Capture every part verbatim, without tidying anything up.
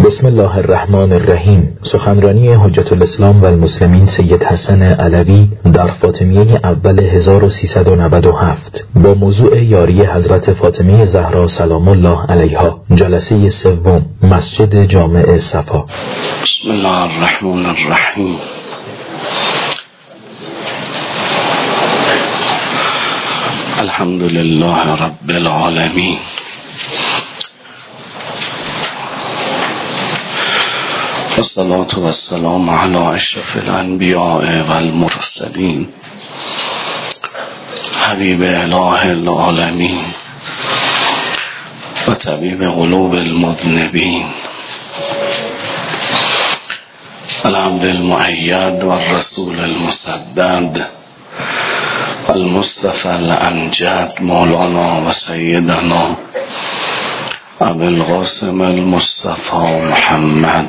بسم الله الرحمن الرحیم. سخنرانی حجت الاسلام و المسلمین سید حسن علوی در فاطمیه اول هزار و سیصد و نود و هفت با موضوع یاری حضرت فاطمه زهرا سلام الله علیها، جلسه سوم، مسجد جامع صفا. بسم الله الرحمن الرحیم. الحمد لله رب العالمین، والصلاة والسلام على اشرف الانبیاء والمرسلین، حبیب اله العالمین و طبیب قلوب المذنبین، العبد المؤید والرسول المسدد المصطفى الامجد، مولانا و سیدنا ابو القاسم المصطفى محمد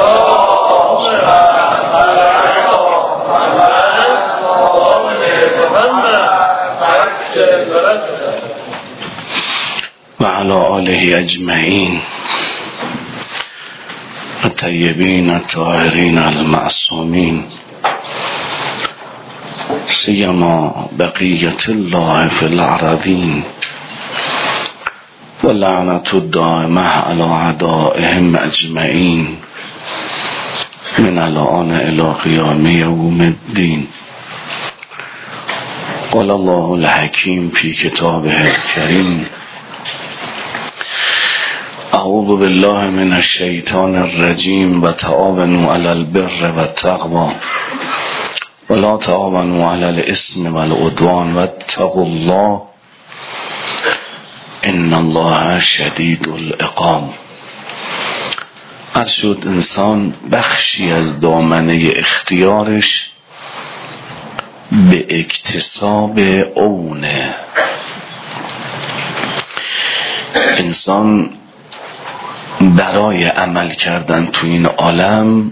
و علی آله اجمعین الطیبین الطاهرین المعصومین، سیما بقیت الله فی الارضین و لعنت الدائمه علی اعدائهم اجمعین من الان الی قیام یوم الدین. قال الله الحکیم فی کتابه الکریم: اعوذ بالله من الشیطان الرجیم و تعاونوا علی البر و التقوی ولا تعاونوا علی الاثم والعدوان واتقوا الله ان الله شدید العقاب. هر شد انسان بخشی از دامنه اختیارش به اکتساب اونه. انسان برای عمل کردن تو این عالم،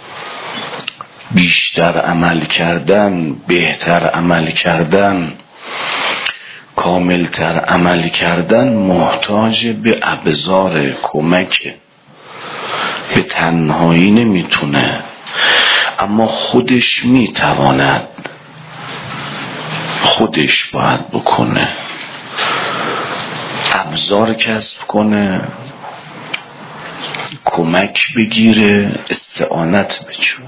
بیشتر عمل کردن، بهتر عمل کردن، کاملتر عمل کردن محتاج به ابزار کمک. به تنهایی نمیتونه، اما خودش میتواند، خودش باید بکنه، ابزار کسب کنه، کمک بگیره، استعانت بجوه.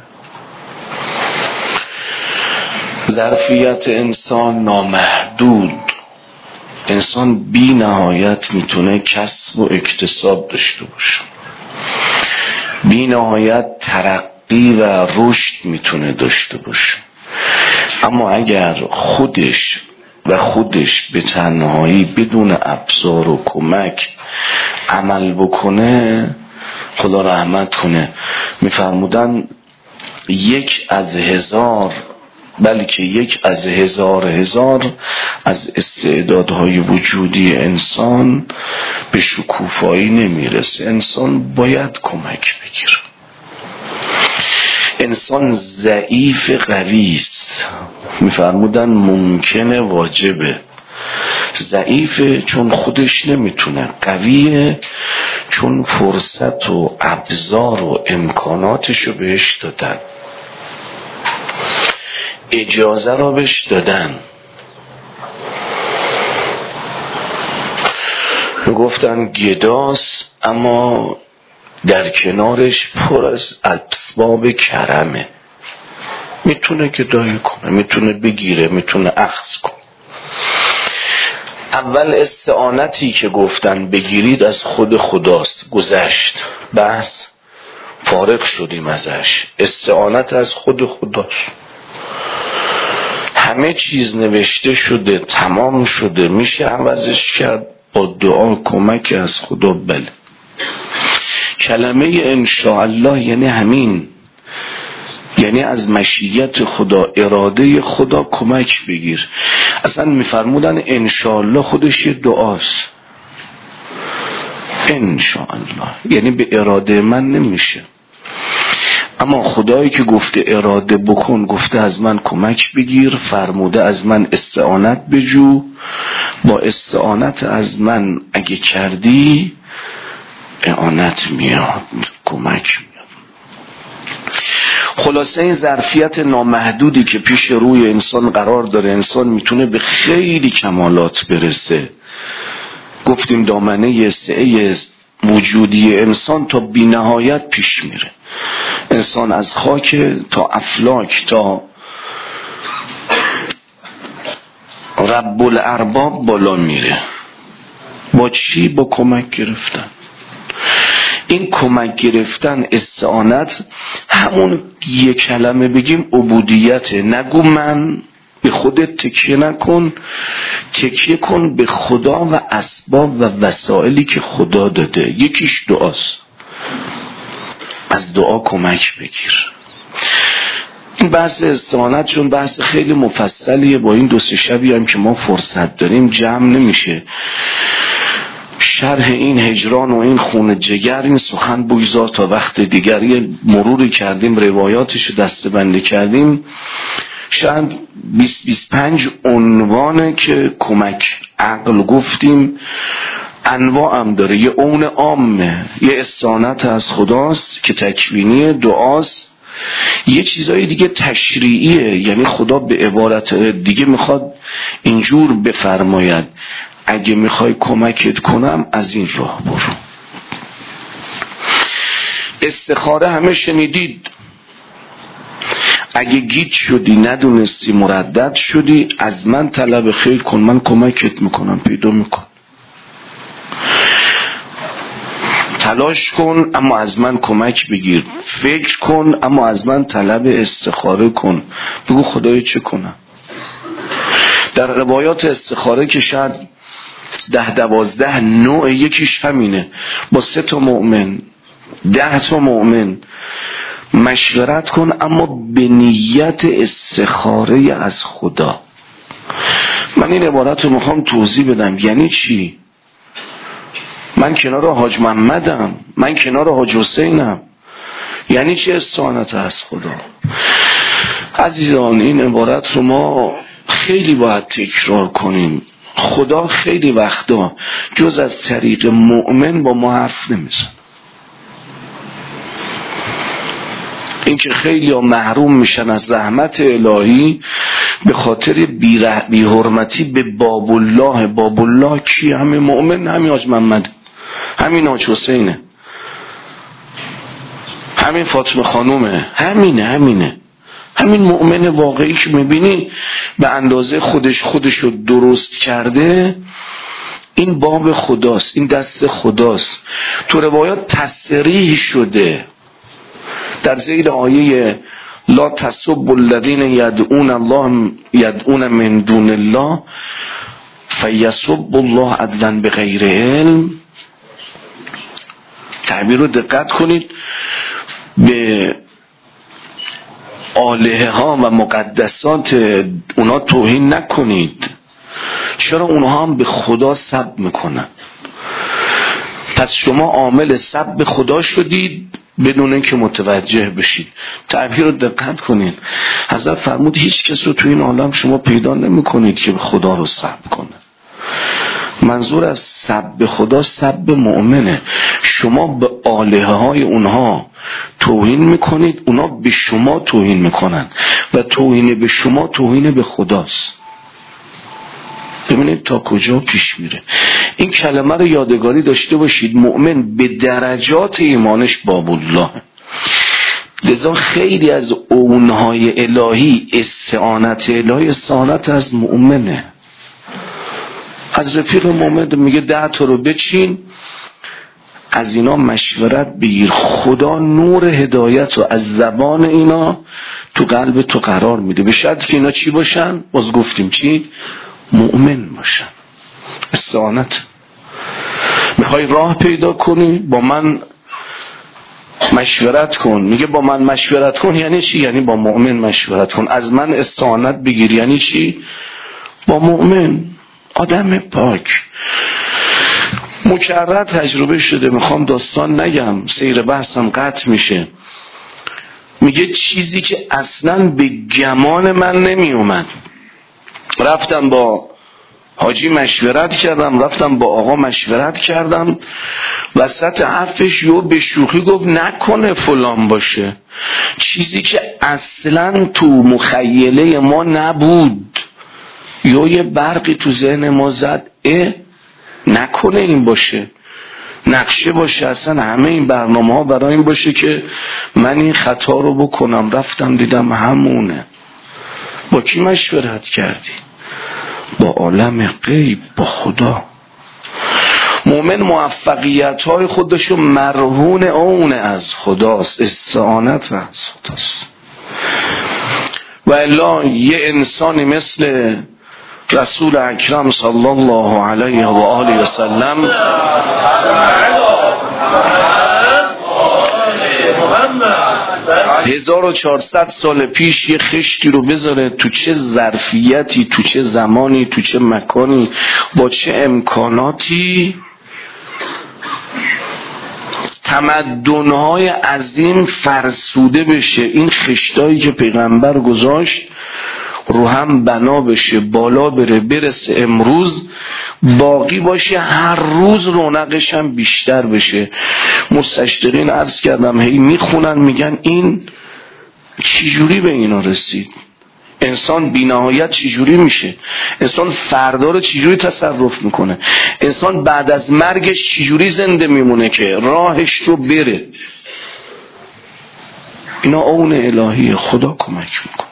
ظرفیت انسان نامحدود، انسان بی نهایت میتونه کسب و اکتساب داشته باشه، بی نهایت ترقی و رشد میتونه داشته باشه، اما اگر خودش و خودش به تنهایی بدون ابزار و کمک عمل بکنه، خدا رحمت کنه، میفرمودن یک از هزار، بلکه یک از هزار هزار از استعدادهای وجودی انسان به شکوفایی نمیرسه. انسان باید کمک بگیره. انسان ضعیف قوی است، میفرمودن ممکنه واجبه. ضعیفه چون خودش نمیتونه، قویه چون فرصت و ابزار و امکاناتشو بهش دادن، اجازه را بهش دادن. گفتن گداست اما در کنارش پر از اسباب کرمه، میتونه گدایی کنه، میتونه بگیره، میتونه اخذ کنه. اول استعانتی که گفتن بگیرید از خود خداست، گذشت، بس فارغ شدیم ازش. استعانت از خود خداست، همه چیز نوشته شده، تمام شده، میشه عوضش کرد با دعا، کمک از خدا. بله، کلمه انشاءالله یعنی همین، یعنی از مشیت خدا، اراده خدا کمک بگیر. اصلا میفرمودن انشاءالله خودش یه دعاست. انشاءالله یعنی به اراده من نمیشه، اما خدایی که گفته اراده بکن، گفته از من کمک بگیر، فرموده از من استعانت بجو، با استعانت از من اگه کردی اعانت میاد، کمک میاد. خلاصه این ظرفیت نامحدودی که پیش روی انسان قرار داره، انسان میتونه به خیلی کمالات برسه. گفتیم دامنه سعه وجودی انسان تا بی نهایت پیش میره. انسان از خاک تا افلاک تا رب الارباب بالا میره. با چی؟ با کمک گرفتن. این کمک گرفتن، استعانت، همون یک کلمه بگیم عبودیته. نگو من، به خودت تکیه نکن، تکیه کن به خدا و اسباب و وسائلی که خدا داده. یکیش دعاست، از دعا کمک بگیر. این بحث استعانت چون بحث خیلی مفصلیه، با این دو سه شبی هم که ما فرصت داریم جمع نمیشه. شرح این هجران و این خون جگر، این سخن بگذار تا وقت دیگری مروری کردیم، روایاتش دسته‌بندی کردیم. شاید بیست بیست و پنج عنوانه که کمک عقل گفتیم، انواع هم داره. یه اون عامه، یه استعانت از خداست که تکوینی دعاست. یه چیزای دیگه تشریعیه، یعنی خدا به عبارت دیگه میخواد اینجور بفرماید اگه میخوای کمکت کنم از این راه برو. استخاره همه شنیدید. اگه گیج شدی، ندونستی، مردد شدی، از من طلب خیر کن، من کمکت میکنم، پیدا میکن. تلاش کن اما از من کمک بگیر. فکر کن اما از من طلب استخاره کن. بگو خدای چه کنم. در روایات استخاره که شاید ده دوازده نوع، یکیش همینه. با سه تا مؤمن، ده تا مؤمن مشورت کن اما به نیت استخاره از خدا. من این عبارت رو میخوام توضیح بدم. یعنی چی؟ من کنار حاج محمدم، من کنار حاج حسینم. یعنی چی استعانت از خدا؟ عزیزان این عبارت رو ما خیلی باید تکرار کنیم. خدا خیلی وقتا جز از طریق مؤمن با ما حرف نمیزن. این که خیلی ها محروم میشن از رحمت الهی به خاطر بی حرمتی به باب الله. باب الله کی؟ همین مؤمن، همین حاج محمد، همین حاج حسینه، همین فاطمه خانومه، همینه همینه همین مؤمن واقعی که میبینی به اندازه خودش خودشو درست کرده. این باب خداست، این دست خداست. تو روایات تصریح شده در زیر آیه لا تسبوا الذین یدعون الله یدعون من دون الله فیسبوا الله عدوا بغیر علم. تعبیر رو دقت کنید. به آلهه ها و مقدسات اونا توهین نکنید. چرا اونها هم به خدا سب میکنن؟ پس شما عامل سب به خدا شدید بدون اینکه متوجه بشید. تعبیر رو دقت کنید. حضرت فرمود هیچ کس رو تو این عالم شما پیدا نمی کنید که به خدا رو سب کنه. منظور از سب خدا سب مؤمنه. شما به آلهه های اونها توهین میکنید، اونها به شما توهین میکنن و توهین به شما توهین به خداست. ببینید تا کجا پیش میره. این کلمه رو یادگاری داشته باشید. مؤمن به درجات ایمانش باب الله. لذا خیلی از اونهای الهی استعانت الهی استعانت از مؤمنه. از رفیق مؤمن میگه ده تا رو بچین، از اینا مشورت بگیر. خدا نور هدایت رو از زبان اینا تو قلب تو قرار میده. به شرطی که اینا چی باشن؟ باز گفتیم چی؟ مؤمن باشن. استعانت. میخوای راه پیدا کنی؟ با من مشورت کن. میگه با من مشورت کن یعنی چی؟ یعنی با مؤمن مشورت کن. از من استعانت بگیر یعنی چی؟ با مؤمن، آدم پاک. مکرر تجربه شده، میخوام داستان نگم، سیر بحثم قطع میشه. میگه چیزی که اصلا به گمان من نمی اومد، رفتم با حاجی مشورت کردم، رفتم با آقا مشورت کردم، وسط حرفش یو به شوخی گفت نکنه فلان باشه، چیزی که اصلا تو مخیله ما نبود. یو یه برقی تو ذهن ما زد، اه نکنه این باشه، نقشه باشه، اصلا همه این برنامه ها برای این باشه که من این خطا رو بکنم. رفتم دیدم همونه. با کی مشورت کردی؟ با عالم غیب، با خدا. مومن موفقیت های خودشو مرهون اونه از خداست، استعانت و از خداست. و الا یه انسانی مثل رسول اکرم صلی الله علیه و آله و سلم هزار و چهارصد سال پیش یه خشتی رو بذاره تو چه ظرفیتی، تو چه زمانی، تو چه مکانی، با چه امکاناتی تمدن‌های عظیم فرسوده بشه، این خشتایی که پیغمبر گذاشت رو هم بنا بشه، بالا بره، برسه امروز باقی باشه، هر روز رونقش هم بیشتر بشه. مستشرقین عرض کردم هی میخونن میگن این چجوری به اینا رسید؟ انسان بی نهایت چجوری میشه؟ انسان فردا رو چجوری تصرف میکنه؟ انسان بعد از مرگش چجوری زنده میمونه که راهش رو بره؟ اینا اون الهی، خدا کمک میکنه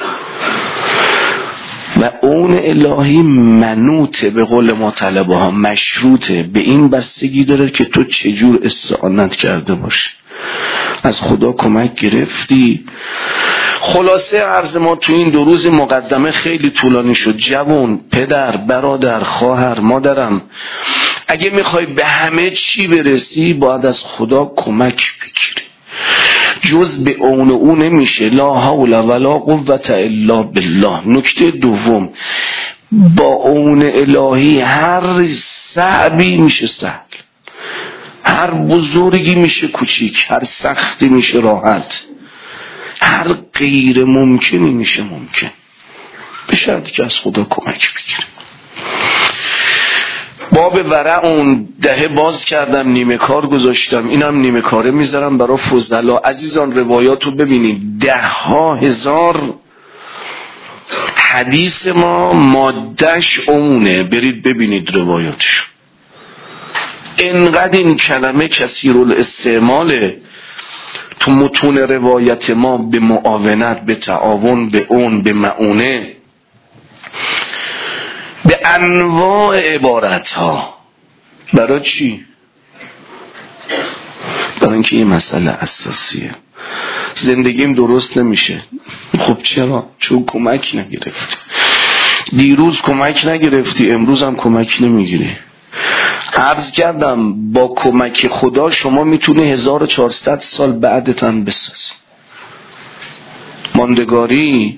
و اون الهی منوطه، به قول ما طلبه ها مشروطه، به این بستگی داره که تو چجور استعانت کرده باشی. از خدا کمک گرفتی. خلاصه عرض ما تو این دو روز مقدمه خیلی طولانی شد. جوان، پدر، برادر، خواهر، مادرم، اگه میخوای به همه چی برسی باید از خدا کمک بگیری. جز به اون او نمیشه. لا حول ولا قوة الا بالله. نکته دوم، با اون الهی هر صعبی میشه سهل، هر بزرگی میشه کوچیک، هر سختی میشه راحت، هر غیر ممکنی میشه ممکن، به شرطی که از خدا کمک بگیریم. باب ورع اون دهه باز کردم، نیمه کار گذاشتم، اینم نیمه کاره میذارم برای فضلا. عزیزان روایاتو ببینید، ده ها هزار حدیث ما مادش اونه، برید ببینید روایاتشو. انقدر این کلمه کثیر الاستعماله تو متون روایت ما، به معاونت، به تعاون، به اون، به معونه، به انواع عبارت ها. برای چی؟ برای اینکه این مسئله اساسیه. زندگیم درست نمیشه. خب چرا؟ چون کمک نگرفتی. دیروز کمک نگرفتی، امروز هم کمک نمیگیری. عرض کردم با کمک خدا شما میتونی هزار و چهارصد سال بعدتن بسازی. ماندگاری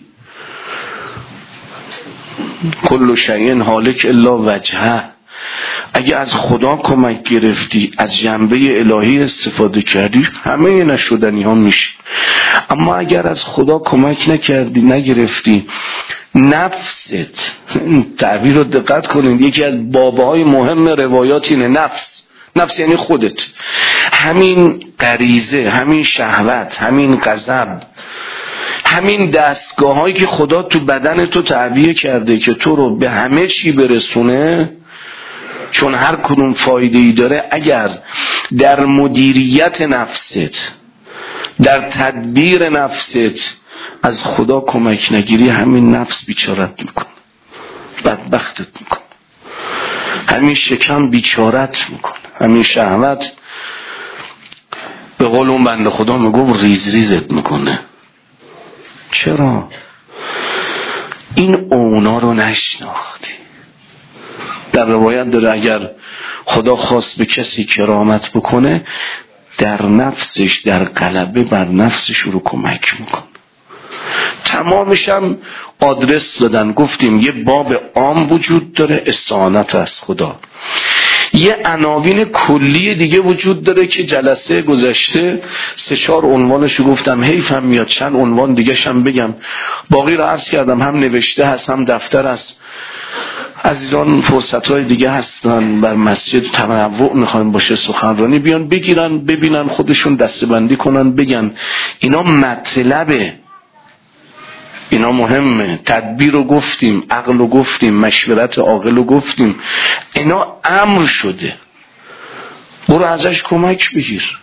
کل شیء هالک الا وجهه. اگه از خدا کمک گرفتی، از جنبه الهی استفاده کردی، همه نشدنی ها میشه. اما اگر از خدا کمک نکردی، نگرفتی، نفست، تعبیر رو دقت کنید، یکی از بابهای مهم روایات اینه، نفس. نفس یعنی خودت، همین غریزه، همین شهوت، همین غضب، همین دستگاه هایی که خدا تو بدن تو تعبیه کرده که تو رو به همه چی برسونه، چون هر کدوم فایده ای داره، اگر در مدیریت نفست، در تدبیر نفست از خدا کمک نگیری، همین نفس بیچارت میکنه، بدبختت میکنه، همین شکم بیچارت میکنه، همین شهوت به قول اون بنده خدا میگو ریز ریزت میکنه. چرا؟ این اونا رو نشناختی. در روایت داره اگر خدا خواست به کسی کرامت بکنه، در نفسش، در غلبه بر نفسش رو کمک میکنه. تمامش هم آدرس دادن، گفتیم یه باب عام وجود داره، استعانت از خدا. یه عناوین کلی دیگه وجود داره که جلسه گذشته سه چهار عنوانشو گفتم، حیفم میاد چند عنوان دیگه شم بگم، باقی رو عرض کردم، هم نوشته هست هم دفتر هست. عزیزان فرصت‌های دیگه هستن، بر مسجد تنوع میخوایم باشه سخنرانی، بیان بگیرن ببینن خودشون دسته‌بندی کنن بگن اینا مطلبه، اینا مهمه، تدبیر رو گفتیم، عقل رو گفتیم، مشورت عاقل رو گفتیم، اینا امر شده، برو ازش کمک بگیر،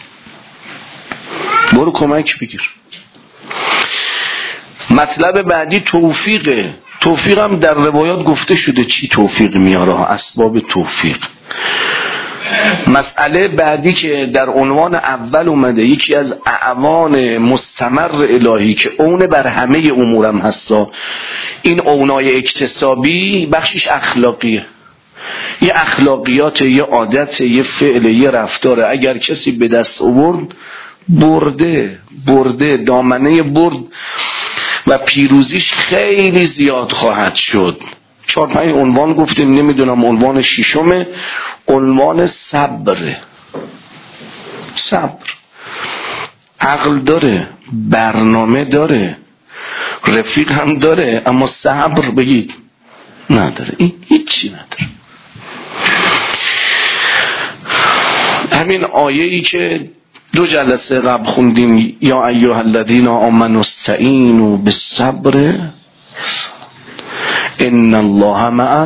برو کمک بگیر. مطلب بعدی توفیقه. توفیق هم در روایات گفته شده چی توفیق میاره، اسباب توفیق. مسئله بعدی که در عنوان اول اومده، یکی از اعوان مستمر الهی که اون بر همه امورم هستا، این اونای اکتسابی، بخشش اخلاقیه، یه اخلاقیات، یه عادت، یه فعل، یه رفتاره. اگر کسی به دست آورد برده برده دامنه برد و پیروزیش خیلی زیاد خواهد شد. چهار پنج عنوان گفتیم، نمیدونم عنوان ششمه، عنوان صبر. صبر عقل داره، برنامه داره، رفیق هم داره، اما صبر بگید نداره، این هیچی نداره. همین آیه‌ای که دو جلسه قبل خوندیم، یا ایها الذین آمنوا استعینوا بالصبر ان الله مع،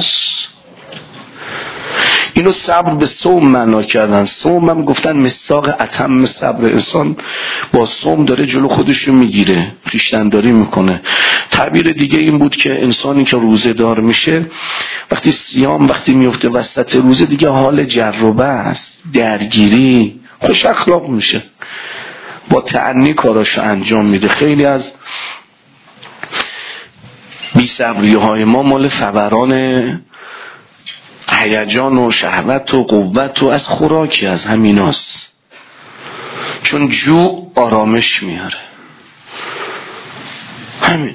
اینو صبر به صوم معنا کردن. صوم هم گفتن مصداق اتم صبر. انسان با صوم داره جلو خودشو میگیره، خویشتن‌داری میکنه. تعبیر دیگه این بود که انسانی که روزه دار میشه، وقتی صیام وقتی میفته وسط روزه، دیگه حال جربه است، درگیری، خوش اخلاق میشه، با تأنی کاراشو انجام میده. خیلی از بی صبری های ما مال فوران هیجان و شهوت و قوت و از خوراکی، از همیناست، چون جو آرامش میاره. همین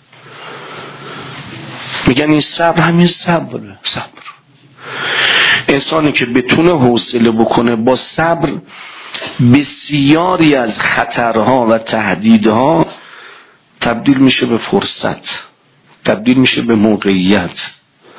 میگن این صبر، همین صبره. صبر انسانی که بتونه حوصله بکنه با صبر، بسیاری از خطرها و تهدیدها تبدیل میشه به فرصت، تبدیل میشه به موقعیت.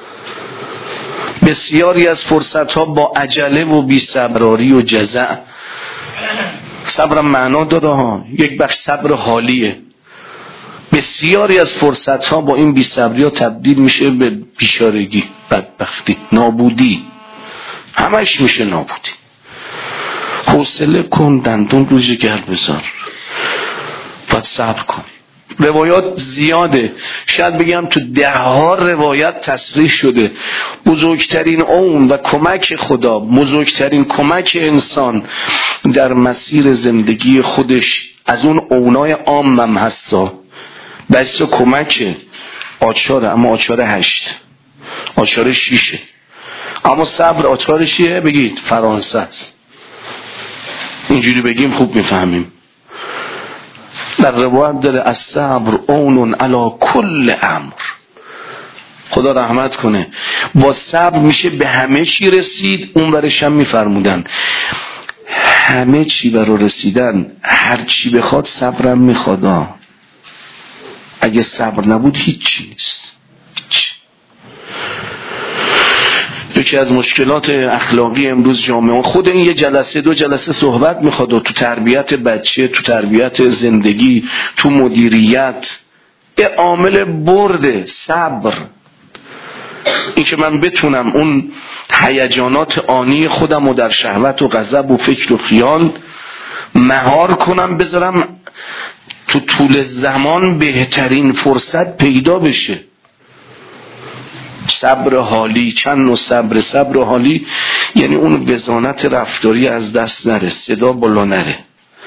بسیاری از فرصتها با عجله و بی‌صبراری و جزع. صبرم معنا داره ها، یک بخش صبر حالیه. بسیاری از فرصتها با این بی‌صبری ها تبدیل میشه به بیچارگی، بدبختی، نابودی، همش میشه نابودی. حوصله کن، دندون رو جگر بذار، باید صبر کن. روایات زیاده، شاید بگم تو ده ها روایت تصریح شده بزرگترین اون و کمک خدا، بزرگترین کمک انسان در مسیر زندگی خودش از اون اونای عامم هستا. بس کمک آچاره، اما آچاره هشت، آچاره شیشه، اما صبر آچاره شیه؟ بگید فرانسه است. اینجوری بگیم خوب میفهمیم. در روایت داره الصبر اون علی کل امر. خدا رحمت کنه. با صبر میشه به همه چی رسید. اون برش هم میفرمودن همه چی برای رسیدن هر چی بخواد صبرم میخواد. اگه صبر نبود هیچی نیست. یکی از مشکلات اخلاقی امروز جامعه، خود این یه جلسه دو جلسه صحبت میخواد، تو تربیت بچه، تو تربیت زندگی، تو مدیریت، یه عامل برده صبر. این که من بتونم اون هیجانات آنی خودم رو در شهوت و غضب و فکر و خیال مهار کنم، بذارم تو طول زمان بهترین فرصت پیدا بشه. صبر حالی، چند نوع صبر. صبر حالی یعنی اون وزانت رفتاری از دست نره، صدا بالا نره.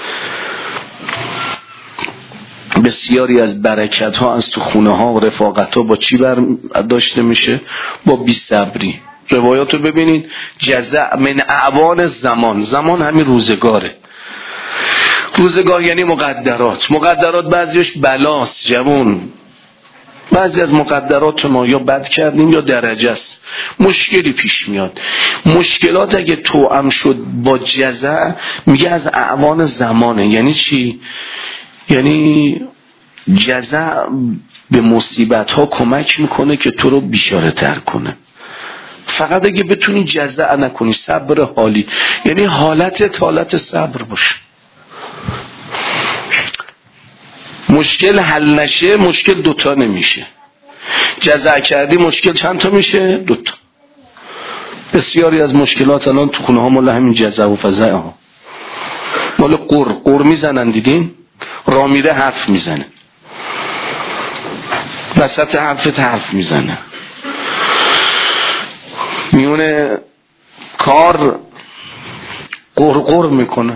بسیاری از برکت ها از تو خونه ها و رفاقت ها با چی بر داشته میشه؟ با بی صبری. روایاتو ببینید، جزع من اعوان زمان. زمان همین روزگاره. روزگار یعنی مقدرات. مقدرات بعضیش بلاست جوون. بعضی از مقدرات ما یا بد کردیم یا درجه است، مشکلی پیش میاد. مشکلات اگه توأم شد با جزع، میگه از اعوان زمانه. یعنی چی؟ یعنی جزع به مصیبت ها کمک میکنه که تو رو بیچاره تر کنه. فقط اگه بتونی جزع نکنی، صبر حالی، یعنی حالت حالت صبر باشه. مشکل حل نشه، مشکل دوتا نمیشه. جزع کردی مشکل چند تا میشه؟ دوتا. بسیاری از مشکلات الان تو خونه ها مال همین جزع و فزع ها، مال قر قر میزنن. دیدین؟ را میره حرف میزنه، وسط حرفت حرف میزنه، میونه کار قرقر میکنه.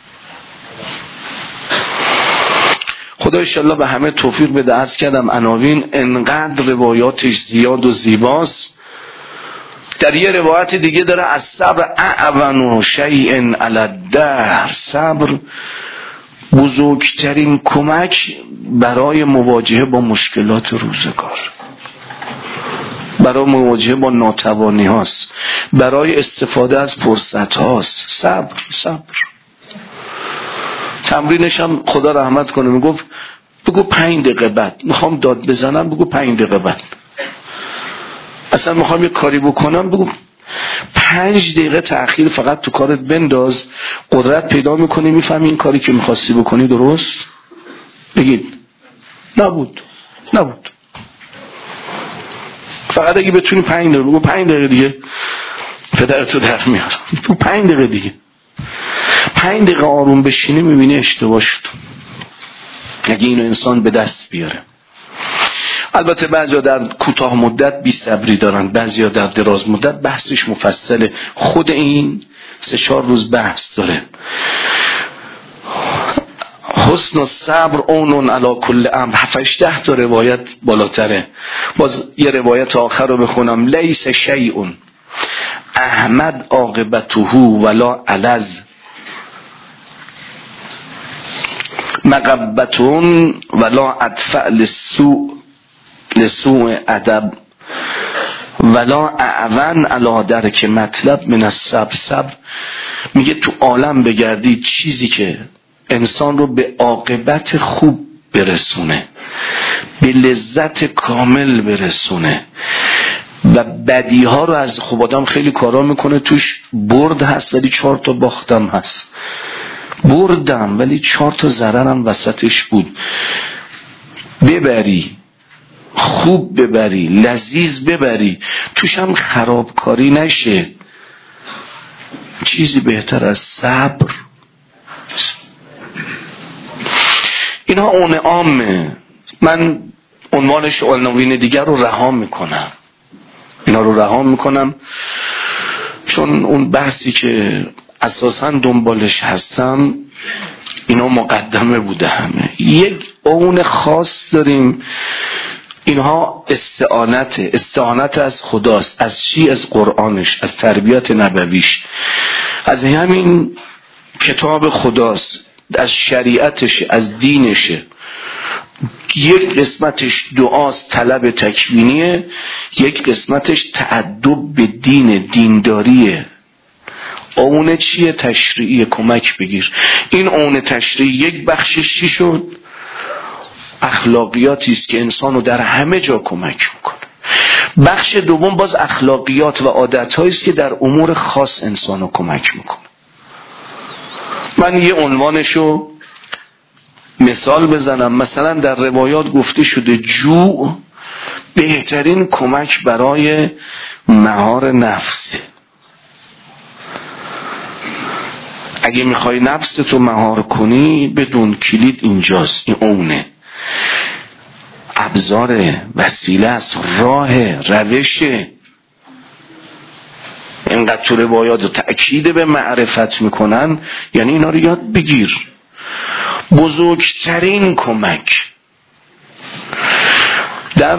خدا انشالله به همه توفیق بده. عرض کردم عناوین انقدر روایاتش زیاد و زیباست. در یه روایت دیگه داره از صبر اعون شیء علی الدهر، صبر بزرگترین کمک برای مواجهه با مشکلات روزگار، برای مواجهه با ناتوانی هاست، برای استفاده از فرصت هاست. صبر صبر. تمرینش هم خدا رحمت کنه میگفت بگو پنج دقیقه بعد میخوام داد بزنم، بگو پنج دقیقه بعد. اصلا میخوام یه کاری بکنم، بگو پنج دقیقه تأخیر فقط تو کارت بنداز، قدرت پیدا میکنی، میفهمی این کاری که میخواستی بکنی درست. بگید نبود نبود. فقط اگه بتونی پنج دقیقه بگو، پنج دقیقه دیگه پدرتو در میارم، بگو پنج دقیقه دیگه. پنج دقیقه آروم بشینی میبینی اشتباه شد. اگه اینو انسان به دست بیاره. البته بعضیا در کوتاه مدت بی صبری دارن، بعضیا در دراز مدت. بحثش مفصله، خود این سه چهار روز بحث داره. حسن الصبر اون علی کل امر. هفت ده تا روایت بالاتره. باز یه روایت آخر رو بخونم. لیس شیء احمد عاقبته ولا علز مغبتون ولا ادفع للسوء لسوء ادب ولا اعون علی درک مطلب من الصبر. صبر میگه تو عالم بگردید، چیزی که انسان رو به عاقبت خوب برسونه، به لذت کامل برسونه و بدی ها رو از خوب. آدم خیلی کارا میکنه توش برد هست ولی چهار تا باختم هست، بردم ولی چهار تا ضررم وسطش بود. ببری خوب، ببری لذیذ، ببری توش هم خرابکاری نشه. چیزی بهتر از صبر. اینها اون عامه. من عنوانش عناوین دیگر رو رها میکنم، اینا رو رها میکنم چون اون بحثی که اساساً دنبالش هستم اینا مقدمه بوده. همه یک اون خاص داریم. اینها استعانت استعانت از خداست. از چی؟ از قرآنش، از تربیت نبویش، از همین کتاب خداست، از شریعتش، از دینشه. یک قسمتش دعاست، طلب تکوینیه، یک قسمتش تعدب به دین، دینداریه. اون چیه؟ تشریعی، کمک بگیر. این اون تشریعی یک بخشش چی شد؟ اخلاقیاتی است که انسانو در همه جا کمک میکنه. بخش دوم باز اخلاقیات و عادت‌هایی است که در امور خاص انسانو کمک میکنه. من یه عنوانشو مثال بزنم. مثلا در روایات گفته شده جوع بهترین کمک برای مهار نفس. اگه میخوای نفستو مهار کنی بدون کلید اینجاست. این اونه، ابزار، وسیله است، راه، روشه. اینقدر تو روایات تأکید به معرفت میکنن، یعنی اینا رو یاد بگیر. بزرگترین کمک در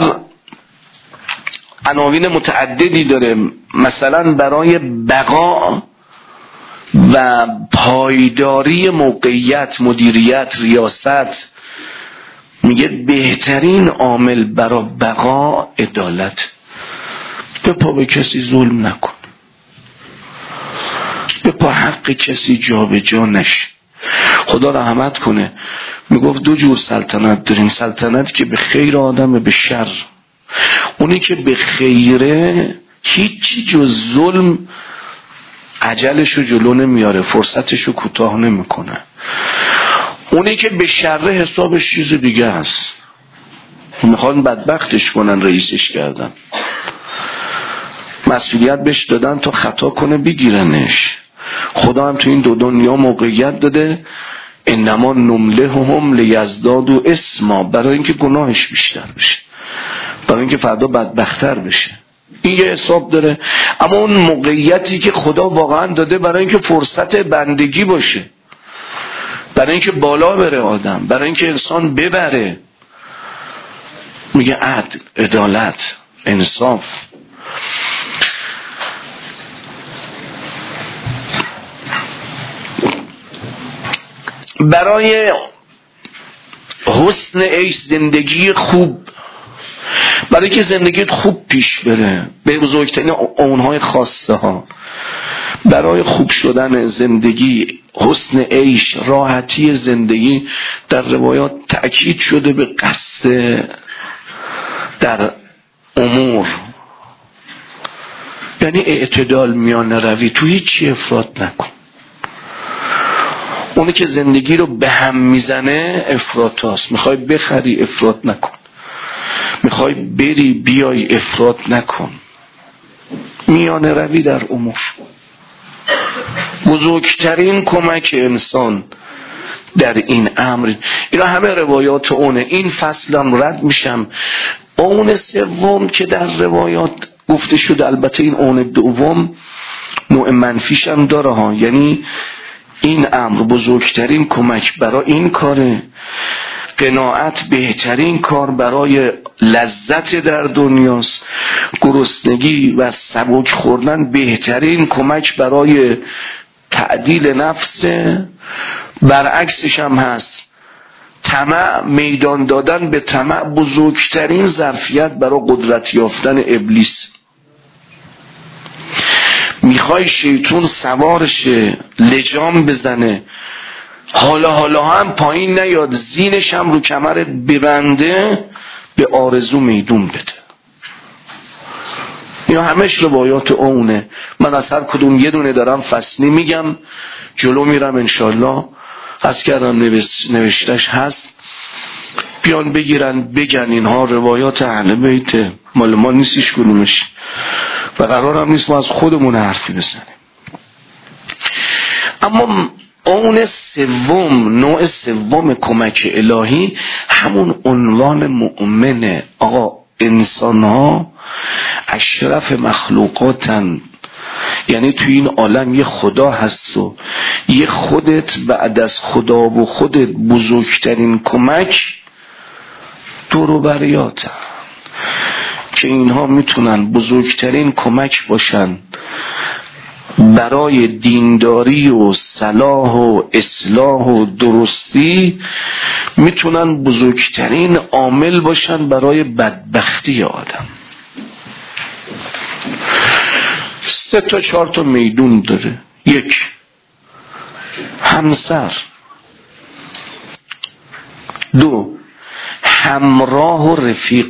عناوین متعددی داره. مثلا برای بقا و پایداری موقعیت، مدیریت، ریاست، میگه بهترین عامل برای بقا عدالت. به پا به کسی ظلم نکن، به پا حق کسی جا به جا نشه. خدا رحمت کنه. میگفت دو جور سلطنت داریم، سلطنتی که به خیر آدمه، به شر. اونی که به خیره هیچی جز ظلم عجلشو جلو نمیاره، فرصتشو کوتاه نمیکنه. اونی که به شره حسابش چیز دیگه است، میخوان بدبختش کنن، رئیسش کردن، مسئولیت بهش دادن تا خطا کنه بگیرنش. خدا هم تو این دو دنیا موقعیت داده، انما نملهم لیزدادوا اسما، برای اینکه گناهش بیشتر بشه، برای اینکه فردا بدبختر بشه. این یه حساب داره. اما اون موقعیتی که خدا واقعا داده برای اینکه فرصت بندگی باشه، برای اینکه بالا بره آدم، برای اینکه انسان ببره، میگه عدل، عدالت، انصاف. برای حسن عیش، زندگی خوب، برای که زندگیت خوب پیش بره به بزرگترین اونهای خاصه ها، برای خوب شدن زندگی، حسن عیش، راحتی زندگی، در روایات تأکید شده به قصد در امور، یعنی اعتدال، میانه روی، تو هیچی افراط نکن. اونی که زندگی رو به هم میزنه افراط هست. میخوای بخری افراط نکن، میخوای بری بیای افراط نکن، میانه روی در امور. بزرگترین کمک انسان در این امر، اینا همه روایات اونه. این فصلم رد میشم. اون سوم که در روایات گفته شد، البته این اون دوم نوع منفیش هم داره ها، یعنی این امر بزرگترین کمک برای این کاره، قناعت بهترین کار برای لذت در دنیاست، گرسنگی و سبک خوردن بهترین کمک برای تعدیل نفس، برعکسش هم هست. طمع، میدان دادن به طمع بزرگترین ظرفیت برای قدرت یافتن ابلیس. میخوای شیطون سوارشه، لجام بزنه، حالا حالا هم پایین نیاد، زینش هم رو کمرت ببنده، به آرزو میدون بده. اینا همش روایات اونه. من از هر کدوم یه دونه دارم فصلی میگم، جلو میرم انشالله. از کردم نوشتش هست، بیان بگیرن بگن اینها روایات اهل بیت، مال ما نیستیش کنومش و قرار هم نیست ما از خودمون حرفی بزنیم. اما اون سوم، نوع سوم کمک الهی، همون عنوان مؤمنه. آقا انسان ها اشرف مخلوقاتن، یعنی توی این عالم یه خدا هست و یه خودت بعد از خدا و خودت بزرگترین کمک دوروبریاتن که اینها میتونن بزرگترین کمک باشن برای دینداری و صلاح و اصلاح و درستی، میتونن بزرگترین عامل باشن برای بدبختی آدم. سه تا چهار تا میدون داره. یک، همسر. دو، همراه و رفیق،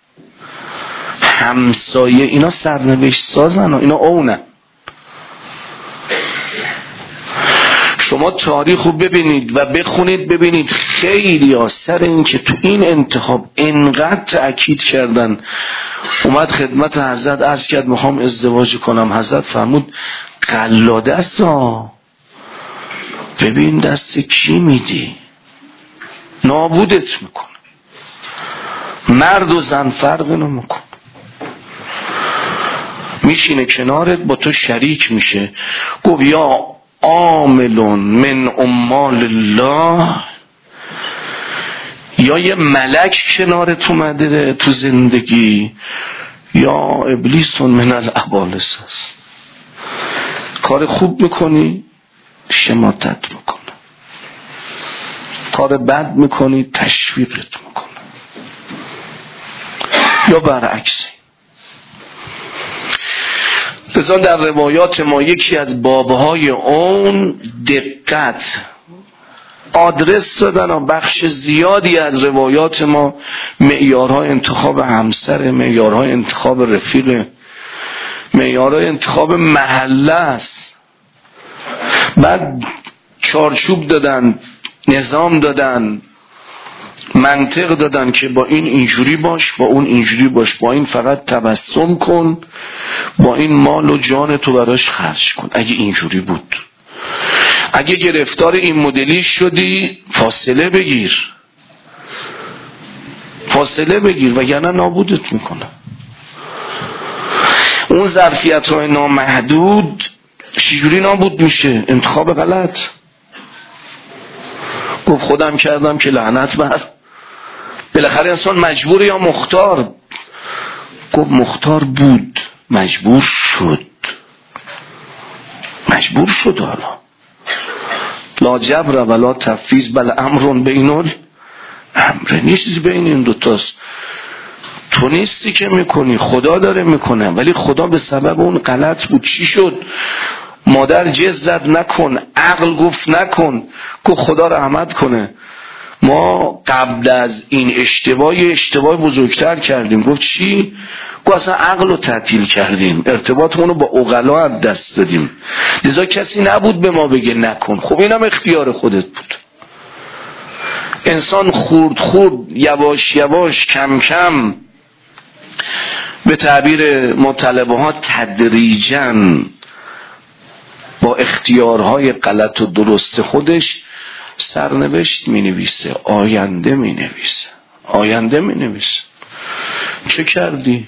همسایه. اینا سرنوشت سازن و اینا اونن. شما تاریخ رو ببینید و بخونید، ببینید خیلی ها سر این که تو این انتخاب انقدر تأکید کردن. اومد خدمت حضرت عرض کرد میخوام ازدواج کنم، حضرت فرمود قلاده است ها، ببین دست کی میدی، نابودت میکنه. مرد و زن فرق نمیکنه، میشینه کنارت با تو شریک میشه. گفت یا عاملون من عمال الله، یا یه ملک کنارت اومده تو زندگی، یا ابلیسون من الابالس است. کار خوب میکنی شماتت میکنه، کار بد میکنی تشویقت میکنه، یا برعکس. لذا در روایات ما یکی از بابهای اون دقت، آدرس دادن و بخش زیادی از روایات ما معیارهای انتخاب همسر، معیارهای انتخاب رفیق، معیارهای انتخاب محله است. بعد چارچوب دادن، نظام دادن، منطق دادن که با این اینجوری باش، با اون اینجوری باش، با این فقط تبسم کن، با این مال و جان تو براش خرج کن. اگه اینجوری بود، اگه گرفتار این مدلی شدی فاصله بگیر، فاصله بگیر وگرنه نابودت میکنه. اون ظرفیت های نامحدود چجوری نابود میشه؟ انتخاب غلط. گفت خودم کردم که لعنت بر. بالاخره انسان مجبور یا مختار؟ گفت مختار بود، مجبور شد. مجبور شد. حالا لا جبر ولا تفویض بل امر بین الامر، نیستی بین این دوتاست. تو نیستی که میکنی، خدا داره میکنه. ولی خدا به سبب اون غلط بود. چی شد؟ مادر جز زد نکن، عقل گفت نکن، گفت خدا رحمت کنه. ما قبل از این اشتباه اشتباه بزرگتر کردیم. گفت چی؟ گفت اصلا عقل رو تعطیل کردیم، ارتباطمون رو با عقلا از دست دادیم، لذا کسی نبود به ما بگه نکن. خب اینم اختیار خودت بود. انسان خورد خورد، یواش یواش، کم کم، به تعبیر مطلبه ها تدریجاً، با اختیارهای غلط و درست خودش سرنوشت می نویسه، آینده می نویسه، آینده می نویسه. چه کردی؟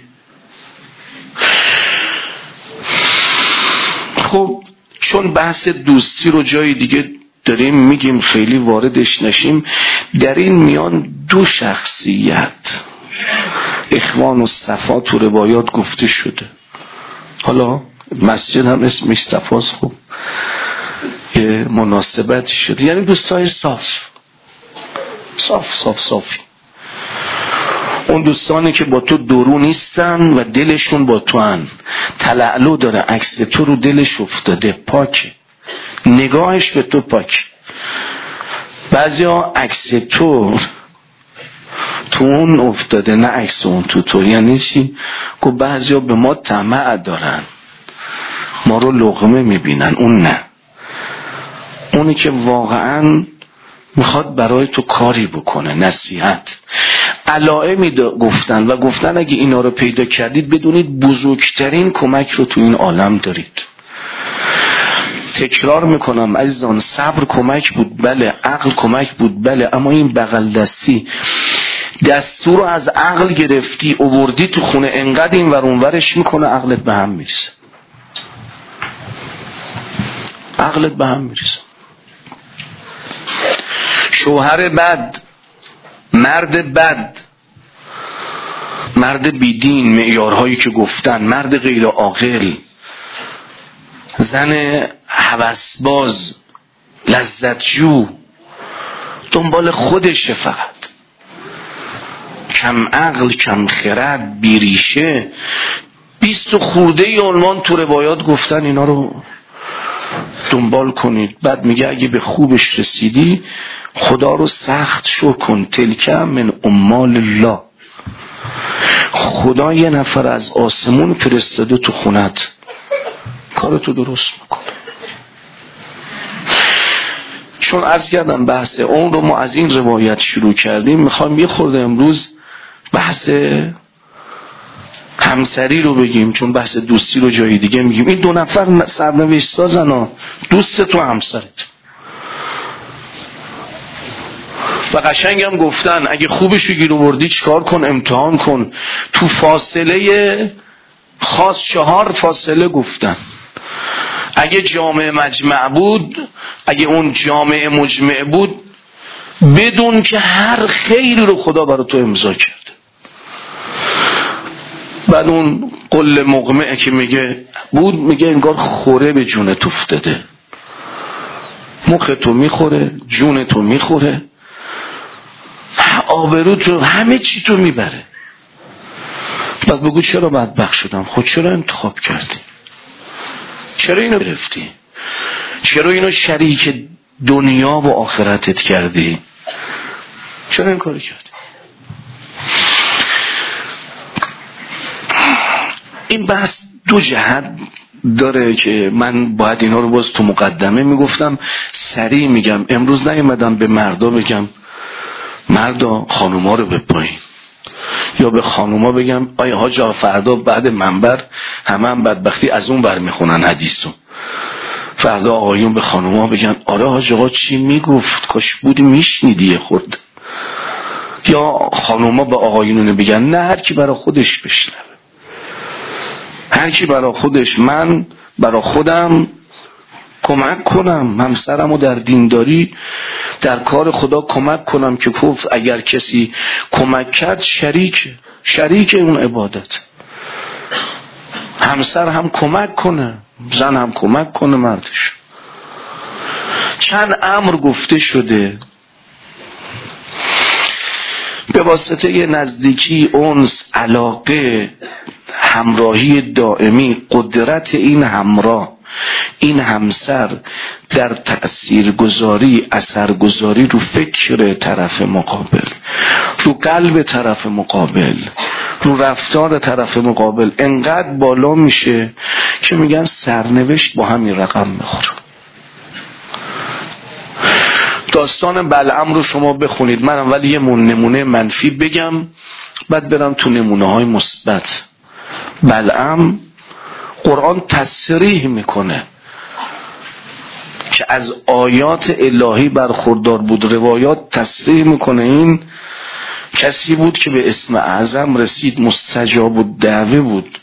خب چون بحث دوستی رو جای دیگه داریم میگیم، خیلی واردش نشیم. در این میان دو شخصیت اخوان و صفا تو روایات گفته شده. حالا مسجد هم اسمش صفاست، خوب یه مناسبتی شده. یعنی دوستای صاف صاف صاف صافی، اون دوستانی که با تو درو نیستن و دلشون با تو هن. تلعلو داره، عکس تو رو دلش افتاده، پاکه، نگاهش به تو پاک. بعضی ها عکس تو تو اون افتاده، نه عکس اون تو تو. یعنی چی؟ که بعضی ها به ما طمع دارن، ما رو لقمه میبینن، اون نه. اونی که واقعا میخواد برای تو کاری بکنه، نصیحت، علائمی گفتن و گفتن اگه اینا رو پیدا کردید بدونید بزرگترین کمک رو تو این عالم دارید. تکرار میکنم عزیزان، صبر کمک بود بله، عقل کمک بود بله، اما این بغل دستی، دستور رو از عقل گرفتی آوردی تو خونه، انقدر این ور اون ورش میکنه عقلت به هم میرسه، عقلت به هم میرسه. شوهر بد، مرد بد، مرد بیدین، معیارهایی که گفتن، مرد غیر عاقل، زن هوسباز، لذتجو، دنبال خودشه فقط، کم عقل، کم خرد، بیریشه. بیست و خورده ای عنوان تو روایات گفتن، اینا رو دنبال کنید. بعد میگه اگه به خوبش رسیدی خدا رو سخت شو کن، تلک من عمال الله. خدا یه نفر از آسمون فرستاده تو خونت، کارتو درست میکنه. چون از کردم بحث اون رو ما از این روایت شروع کردیم، میخوام یه خورده امروز بحث همسری رو بگیم، چون بحث دوستی رو جای دیگه میگیم. این دو نفر سرنوشت سازن ها، دوست تو همسرت. و قشنگ هم گفتن اگه خوبشو گیر آوردی چیکار کن؟ امتحان کن. تو فاصله خاص چهار فاصله گفتن. اگه جامع مجمع بود، اگه اون جامع مجمع بود، بدون که هر خیری رو خدا برای تو امضا کرده. بعد اون قل مقمع که میگه بود، میگه انگار خوره به جونت افتاده، مخ تو میخوره، جون تو میخوره، آبرو تو، همه چی تو میبره. بعد بگو چرا بدبخت شدم؟ خود چرا انتخاب کردی؟ چرا اینو گرفتی؟ چرا اینو شریک دنیا و آخرتت کردی؟ چرا این کاری کردی؟ این بحث دو جهت داره که من باید اینا رو باز تو مقدمه میگفتم، سریع میگم. امروز نیومدم به مردا بگم مردا خانوما رو بپایین، یا به خانوما بگم آیا حاجا فردا بعد منبر همه هم بدبختی از اون ور میخونن حدیثو، فردا آقایون به خانوما بگن آره حاج آقا چی میگفت، کاش بودی میشنیدی خورد. یا خانوما به آقایون بگن نه، هر کی برای خودش بشنوه، هر کی برای خودش. من برای خودم کمک کنم، همسرمو در دینداری در کار خدا کمک کنم که گفت اگر کسی کمک کرد شریک شریک اون عبادت. همسر هم کمک کنه، زن هم کمک کنه مردش. چند امر گفته شده به واسطه نزدیکی، انس، علاقه، همراهی دائمی، قدرت این همراه، این همسر در تأثیرگذاری، اثرگذاری رو فکر طرف مقابل، رو قلب طرف مقابل، رو رفتار طرف مقابل انقدر بالا میشه که میگن سرنوشت با همین رقم میخوره. داستان بلعم رو شما بخونید، من اول یه نمونه منفی بگم بعد برم تو نمونه های مثبت. بلعم قرآن تصریح میکنه که از آیات الهی برخوردار بود، روایات تصریح میکنه این کسی بود که به اسم اعظم رسید، مستجاب الدعوه بود.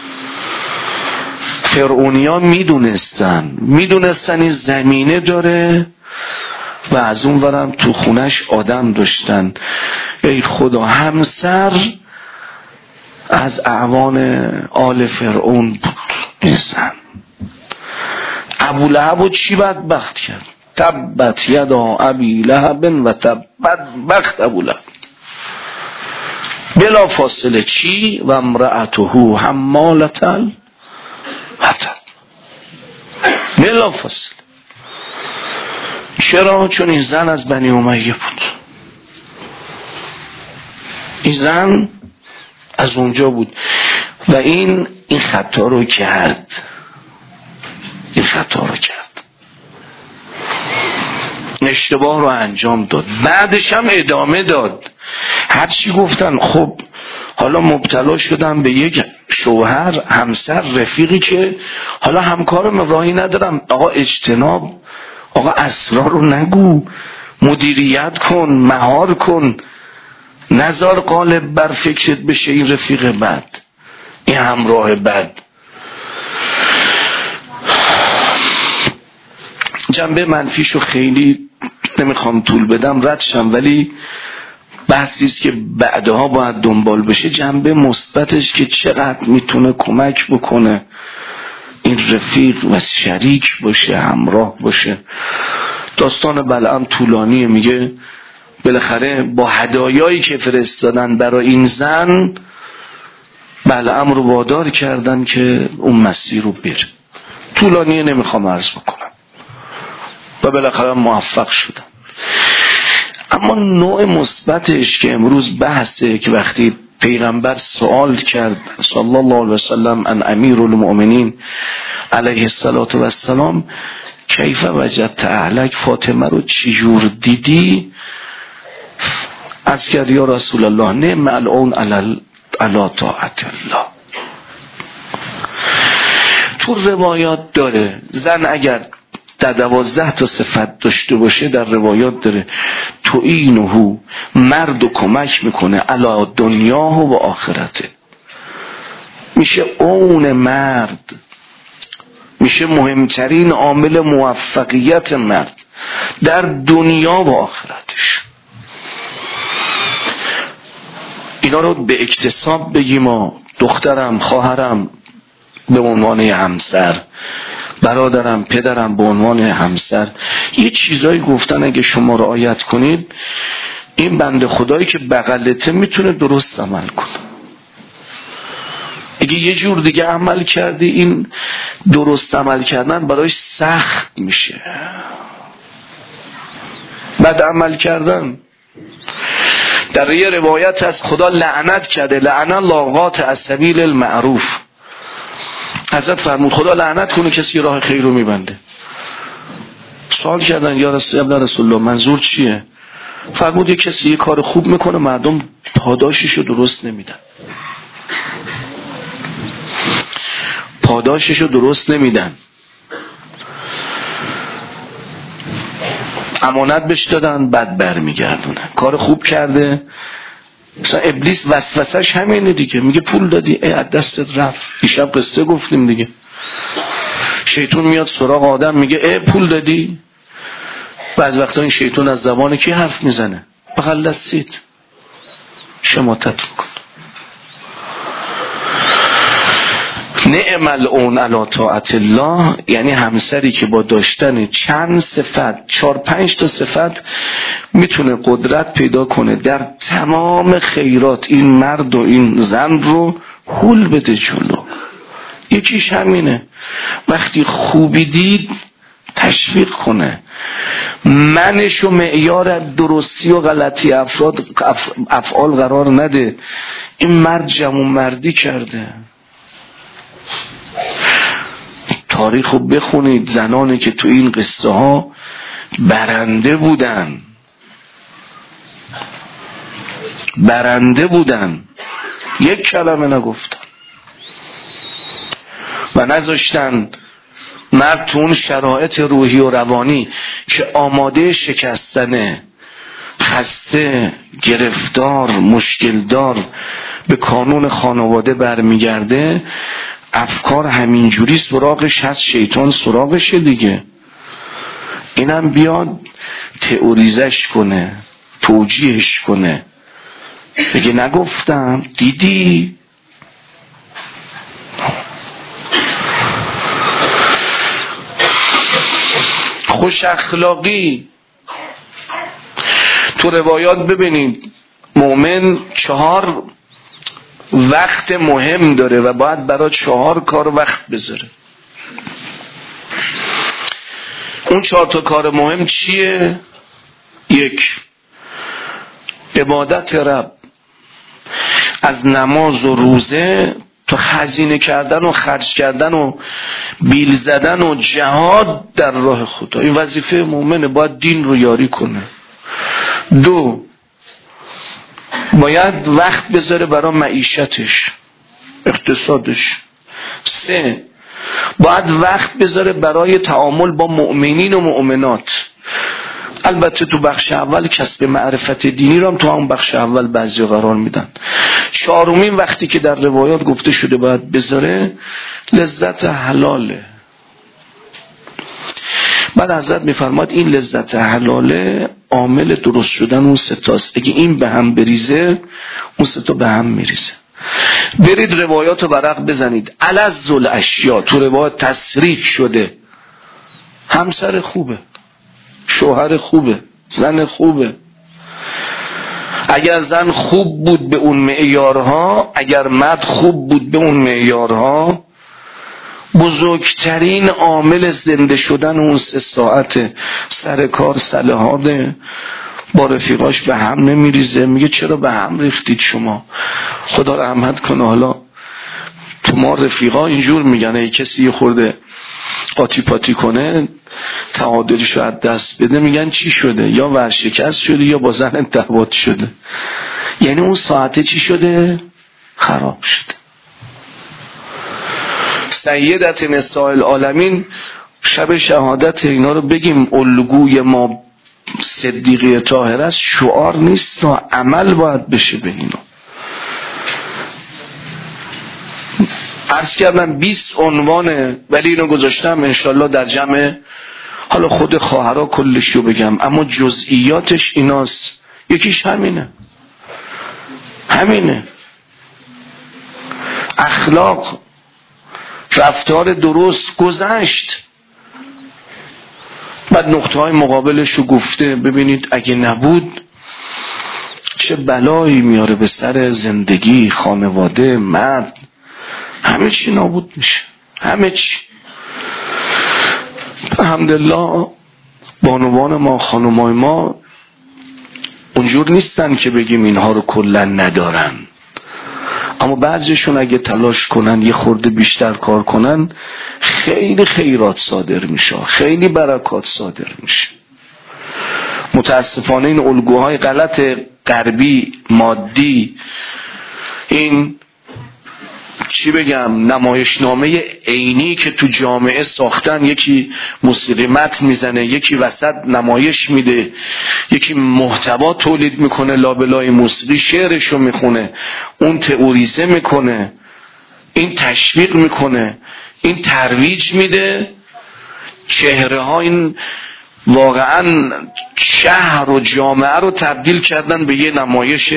فرعونیا میدونستن میدونستن این زمینه داره و از اون ورم تو خونش آدم داشتن. ای خدا، همسر از اعوان آل فرعون بود این زن. ابو لهب چی بدبخت کرد؟ تبت یدا ابی لهب و تبت بخت ابو لهب. بلا فاصله چی؟ و امرأته حمالة الحطب. بلا فاصله. چرا؟ چون این زن از بنی امیه بود. این زن از اونجا بود و این این خطا رو کرد. این خطا رو کرد. اشتباه رو انجام داد. بعدش هم ادامه داد. هر چی گفتن خب حالا مبتلا شدم به یک شوهر، همسر، رفیقی که حالا همکارم راهی ندارم. آقا اجتناب، آقا اسرار رو نگو، مدیریت کن، مهار کن، نزار قالب بر فکرت بشه این رفیق بد، این همراه بد. جنبه منفیشو خیلی نمیخوام طول بدم ردشم، ولی بحثیست که بعدها باید دنبال بشه. جنبه مثبتش که چقدر میتونه کمک بکنه این رفیق و شریک باشه، همراه باشه. داستان بلعم طولانیه. میگه بالاخره با هدایایی که فرستادن برای این زن، بلعم رو وادار کردن که اون مسیر رو بره. طولانیه، نمیخوام عرض بکنم. و بالاخره موفق شدن. اما نوع مثبتش که امروز بحثه، که وقتی پیغمبر سوال کرد صلی الله علیه وسلم ان امیر المؤمنین علیه الصلاة والسلام کیف وجدت اهلک، فاطمه رو چجور دیدی؟ از کرد یا رسول الله نعم العون علی طاعت الله. تو روایات داره زن اگر در دوازده تا صفت داشته باشه، در روایات داره تو اینهو، مرد و کمک میکنه علی دنیاه و آخرته. میشه اون مرد، میشه مهمترین عامل موفقیت مرد در دنیا و آخرتش. اینا رو به اکتساب بگیم و دخترم، خواهرم به عنوان همسر، برادرم، پدرم به عنوان همسر، یه چیزایی گفتن اگه شما رعایت کنید، این بنده خدایی که بغلته میتونه درست عمل کنه. اگه یه جور دیگه عمل کردی، این درست عمل کردن برایش سخت میشه. بد عمل کردن. در یه روایت از خدا لعنت کرده، لعن الله قاطع السبیل المعروف. حضرت فرمود خدا لعنت کنه کسی راه خیر رو میبنده. سوال کردن یا رسول الله منظور چیه؟ فرمود یه کسی یه کار خوب میکنه مردم پاداششو درست نمیدن، پاداششو درست نمیدن. امانت بهش دادن بعد برمیگردونن. کار خوب کرده، مثلا ابلیس وسوسش همینه دیگه، میگه پول دادی ای از دستت رفت. دیشب قصه گفتیم دیگه، شیطان میاد سراغ آدم میگه ای پول دادی. بعض وقتا این شیطان از زبان کی حرف میزنه؟ بغل دستید شماتت میکنه. نعم العون علی طاعت الله، یعنی همسری که با داشتن چند صفت، چهار پنج تا صفت میتونه قدرت پیدا کنه در تمام خیرات این مرد و این زن رو هول بده جلو. یکیش همینه، وقتی خوبی دید تشویق کنه، منش و معیار درستی و غلطی افراد افعال قرار نده. این مرد جمع مردی کرده. تاریخ رو بخونید، زنانی که تو این قصه ها برنده بودن، برنده بودن، یک کلمه نگفتن و نذاشتن مرد تو اون شرایط روحی و روانی که آماده شکستنه، خسته، گرفتار، مشکلدار به کانون خانواده برمیگرده، افکار همینجوری سراغش هست، شیطان سراغشه دیگه. اینم بیاد تئوریزش کنه، توجیهش کنه، بگه نگفتم دیدی. خوش اخلاقی تو روایات ببینید مؤمن چهار وقت مهم داره و باید برای چهار کار وقت بذاره. اون چهار تا کار مهم چیه؟ یک، عبادت رب، از نماز و روزه تا خزینه کردن و خرج کردن و بیل زدن و جهاد در راه خدا. این وظیفه مومنه، باید دین رو یاری کنه. دو، باید وقت بذاره برای معیشتش، اقتصادش. سه، باید وقت بذاره برای تعامل با مؤمنین و مؤمنات. البته تو بخش اول کسب معرفت دینی رو هم تو هم بخش اول بعضی قرار میدن. چهارمین وقتی که در روایات گفته شده باید بذاره لذت حلاله. بعد حضرت میفرماد این لذت حلاله عامل درست شدن اون ستاست. اگه این به هم بریزه اون ستا به هم میریزه. برید روایات رو ورق بزنید. الذ الاشیاء تو روایات تصریح شده همسر خوبه، شوهر خوبه، زن خوبه. اگر زن خوب بود به اون معیارها، اگر مرد خوب بود به اون معیارها، بزرگترین عامل زنده شدن اون سه ساعت سر کار صلحانه با رفیقاش به هم نمیریزه. میگه چرا به هم ریختید شما؟ خدا رحمت کنه. حالا تو ما رفیقا اینجور میگن ای کسی خورده قاطی پاتی کنه تعادلش رو از دست بده، میگن چی شده؟ یا ورشکست شده یا با زن ارتباط شده. یعنی اون ساعته چی شده؟ خراب شده. سیدت نساء العالمین شب شهادت اینا رو بگیم الگوی ما صدیقه طاهره است، شعار نیست و عمل باید بشه به اینا. عرض کردم بیست عنوانه ولی اینو گذاشتم انشالله در جمع حالا خود خواهرها کلشو بگم، اما جزئیاتش ایناست. یکیش همینه، همینه اخلاق، رفتار درست، گذشت. بعد نقطه های مقابلش رو گفته. ببینید اگه نبود چه بلایی میاره به سر زندگی، خانواده، مرد، همه چی نابود میشه، همه چی. الحمدلله بانوان ما، خانمای ما اونجور نیستن که بگیم اینها رو کلا ندارن، اما بعضیشون اگه تلاش کنن یه خورده بیشتر کار کنن خیلی خیرات صادر میشه، خیلی برکات صادر میشه. متاسفانه این الگوهای غلط غربی مادی، این چی بگم نمایشنامه عینی که تو جامعه ساختن، یکی موسیقی متن میزنه، یکی وسط نمایش میده، یکی محتوا تولید میکنه لابلای موسیقی، شعرشو میخونه، اون تئوریزه میکنه، این تشویق میکنه، این ترویج میده. چهره ها این واقعا شهر و جامعه رو تبدیل کردن به یه نمایش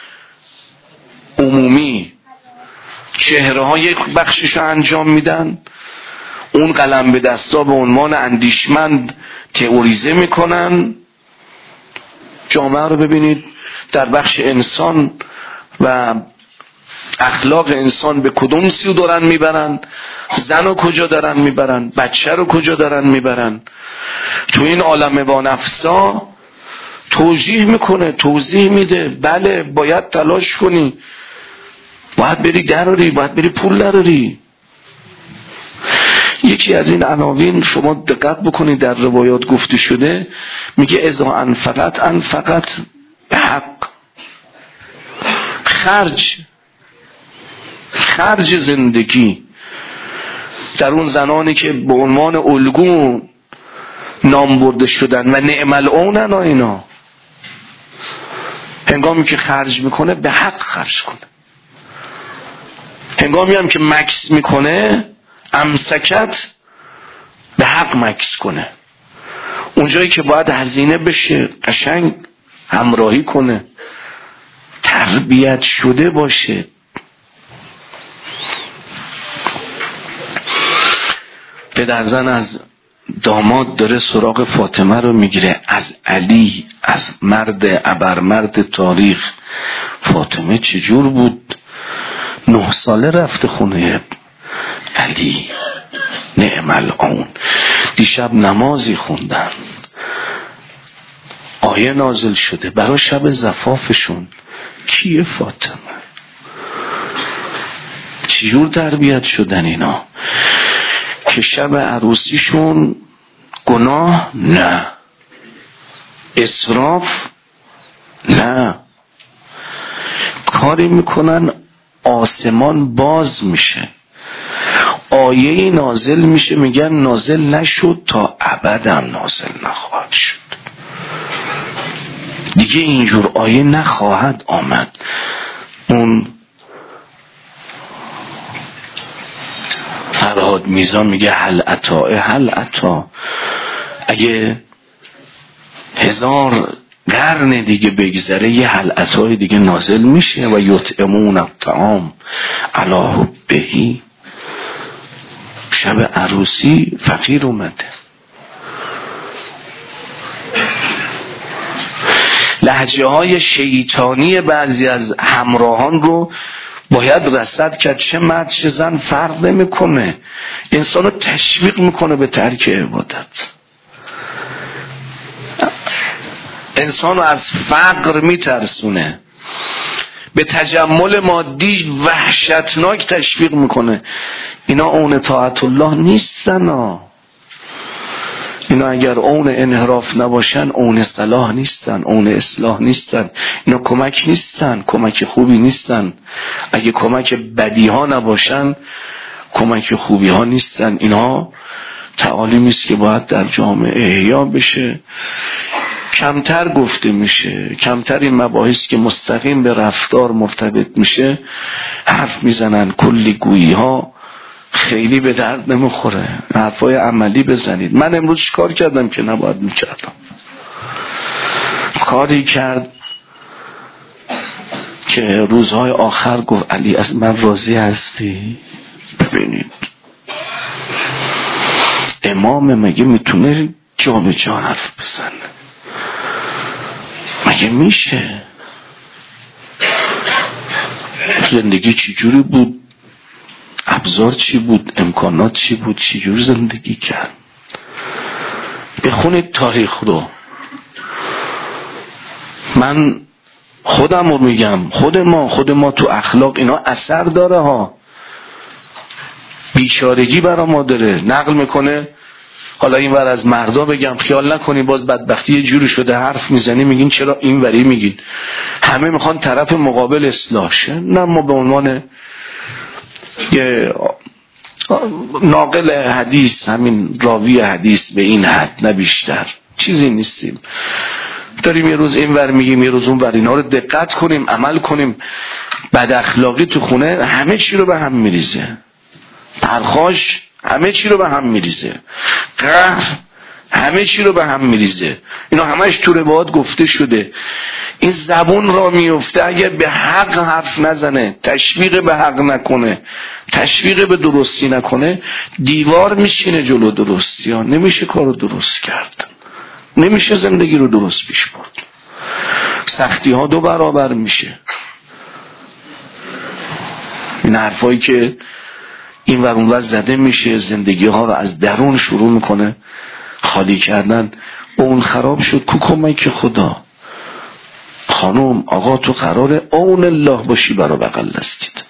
عمومی. چهره ها یک بخشش رو انجام میدن، اون قلم به دستا به عنوان اندیشمند تئوریزه میکنن. جامعه رو ببینید در بخش انسان و اخلاق انسان به کدوم سو دارن میبرن، زن رو کجا دارن میبرن، بچه رو کجا دارن میبرن. تو این عالم با نفسا توجیه میکنه، توضیح میده، بله باید تلاش کنی، باید بری دراری، باید بری پول دراری. یکی از این عناوین شما دقت بکنید در روایات گفته شده، میگه اذا انفقت انفقت به حق. خرج خرج زندگی در اون زنانی که به عنوان الگو نام برده شدن و نعم العونن، اینا هنگامی که خرج میکنه به حق خرج کنه، هنگامی هم که مکس میکنه امسکت به حق مکس کنه. اونجایی که باید هزینه بشه قشنگ همراهی کنه، تربیت شده باشه. پدرزن از داماد داره سراغ فاطمه رو میگیره، از علی، از مرد ابرمرد تاریخ. فاطمه چجور بود؟ نه ساله رفته خونه علی، نعم العون. دیشب نمازی خوندن، آیه نازل شده برای شب زفافشون. کیه فاطمه؟ چجور تربیت شدن اینا که شب عروسیشون گناه نه، اسراف نه، کاری میکنن آسمان باز میشه، آیه نازل میشه، میگن نازل نشد تا ابدم نازل نخواهد شد، دیگه اینجور آیه نخواهد آمد. اون فرهاد میزان میگه هل عطا هل عطا، اگه هزار قرن دیگه بگذره یه هل عطای دیگه نازل میشه. و یطعمون الطعام علی حبه. شب عروسی فقیر اومده، لهجه های شیطانی بعضی از همراهان رو باید رصد کرد. چه مرد چه زن فرق نمیکنه، انسان رو تشویق میکنه به ترک عبادت، انسان رو از فقر میترسونه، به تجمل مادی وحشتناک تشویق میکنه. اینا اون طاعت الله نیستن ها. اینا اگر اون انحراف نباشن اون صلاح نیستن، اون اصلاح نیستن، اینا کمک نیستن، کمک خوبی نیستن. اگه کمک بدی ها نباشن کمک خوبی ها نیستن. اینا تعالیمی است که باید در جامعه احیا بشه. کمتر گفته میشه، کمتر این مباحث که مستقیم به رفتار مرتبط میشه حرف میزنن. کلی گویی ها خیلی به درد نمیخوره، حرفای عملی بزنید. من امروز کار کردم که نباید میکردم، کاری کرد که روزهای آخر گفت علی از من راضی هستی؟ ببینید امام مگه میتونه جا به جا حرف بزنه؟ مگه میشه؟ زندگی چی جوری بود؟ ابزار چی بود؟ امکانات چی بود؟ چی جور زندگی کرد؟ بخونید تاریخ رو. من خودم رو میگم، خود ما خود ما تو اخلاق اینا اثر داره ها. بیچارگی برا ما داره. نقل میکنه، حالا این ور از مردا بگم، خیال نکنی باز بدبختی یه جوری شده حرف میزنی میگین چرا این وری میگین، همه میخوان طرف مقابل اصلاح شه. نه، ما به عنوان یه ناقل حدیث، همین راوی حدیث به این حد نه بیشتر، چیزی نیستیم. داریم یه روز این ور میگیم یه روز اون ور. اینا رو دقت کنیم، عمل کنیم. بد اخلاقی تو خونه همه چی رو به هم میریزه. پرخاش همه چی رو به هم میریزه. قهر همه چی رو به هم میریزه. اینا همش تو روایات گفته شده. این زبون را میفته اگر به حق حرف نزنه، تشویق به حق نکنه، تشویق به درستی نکنه، دیوار میشینه جلو درستی ها. نمیشه کارو درست کرد، نمیشه زندگی رو درست پیش برد. سختی ها دو برابر میشه. این حرفایی که این ور اون ور زده میشه، زندگی ها رو از درون شروع میکنه خالی کردن. اون خراب شد، کو کمک خدا. خانم آقا تو قراره اون الله باشی برا بغل دستید.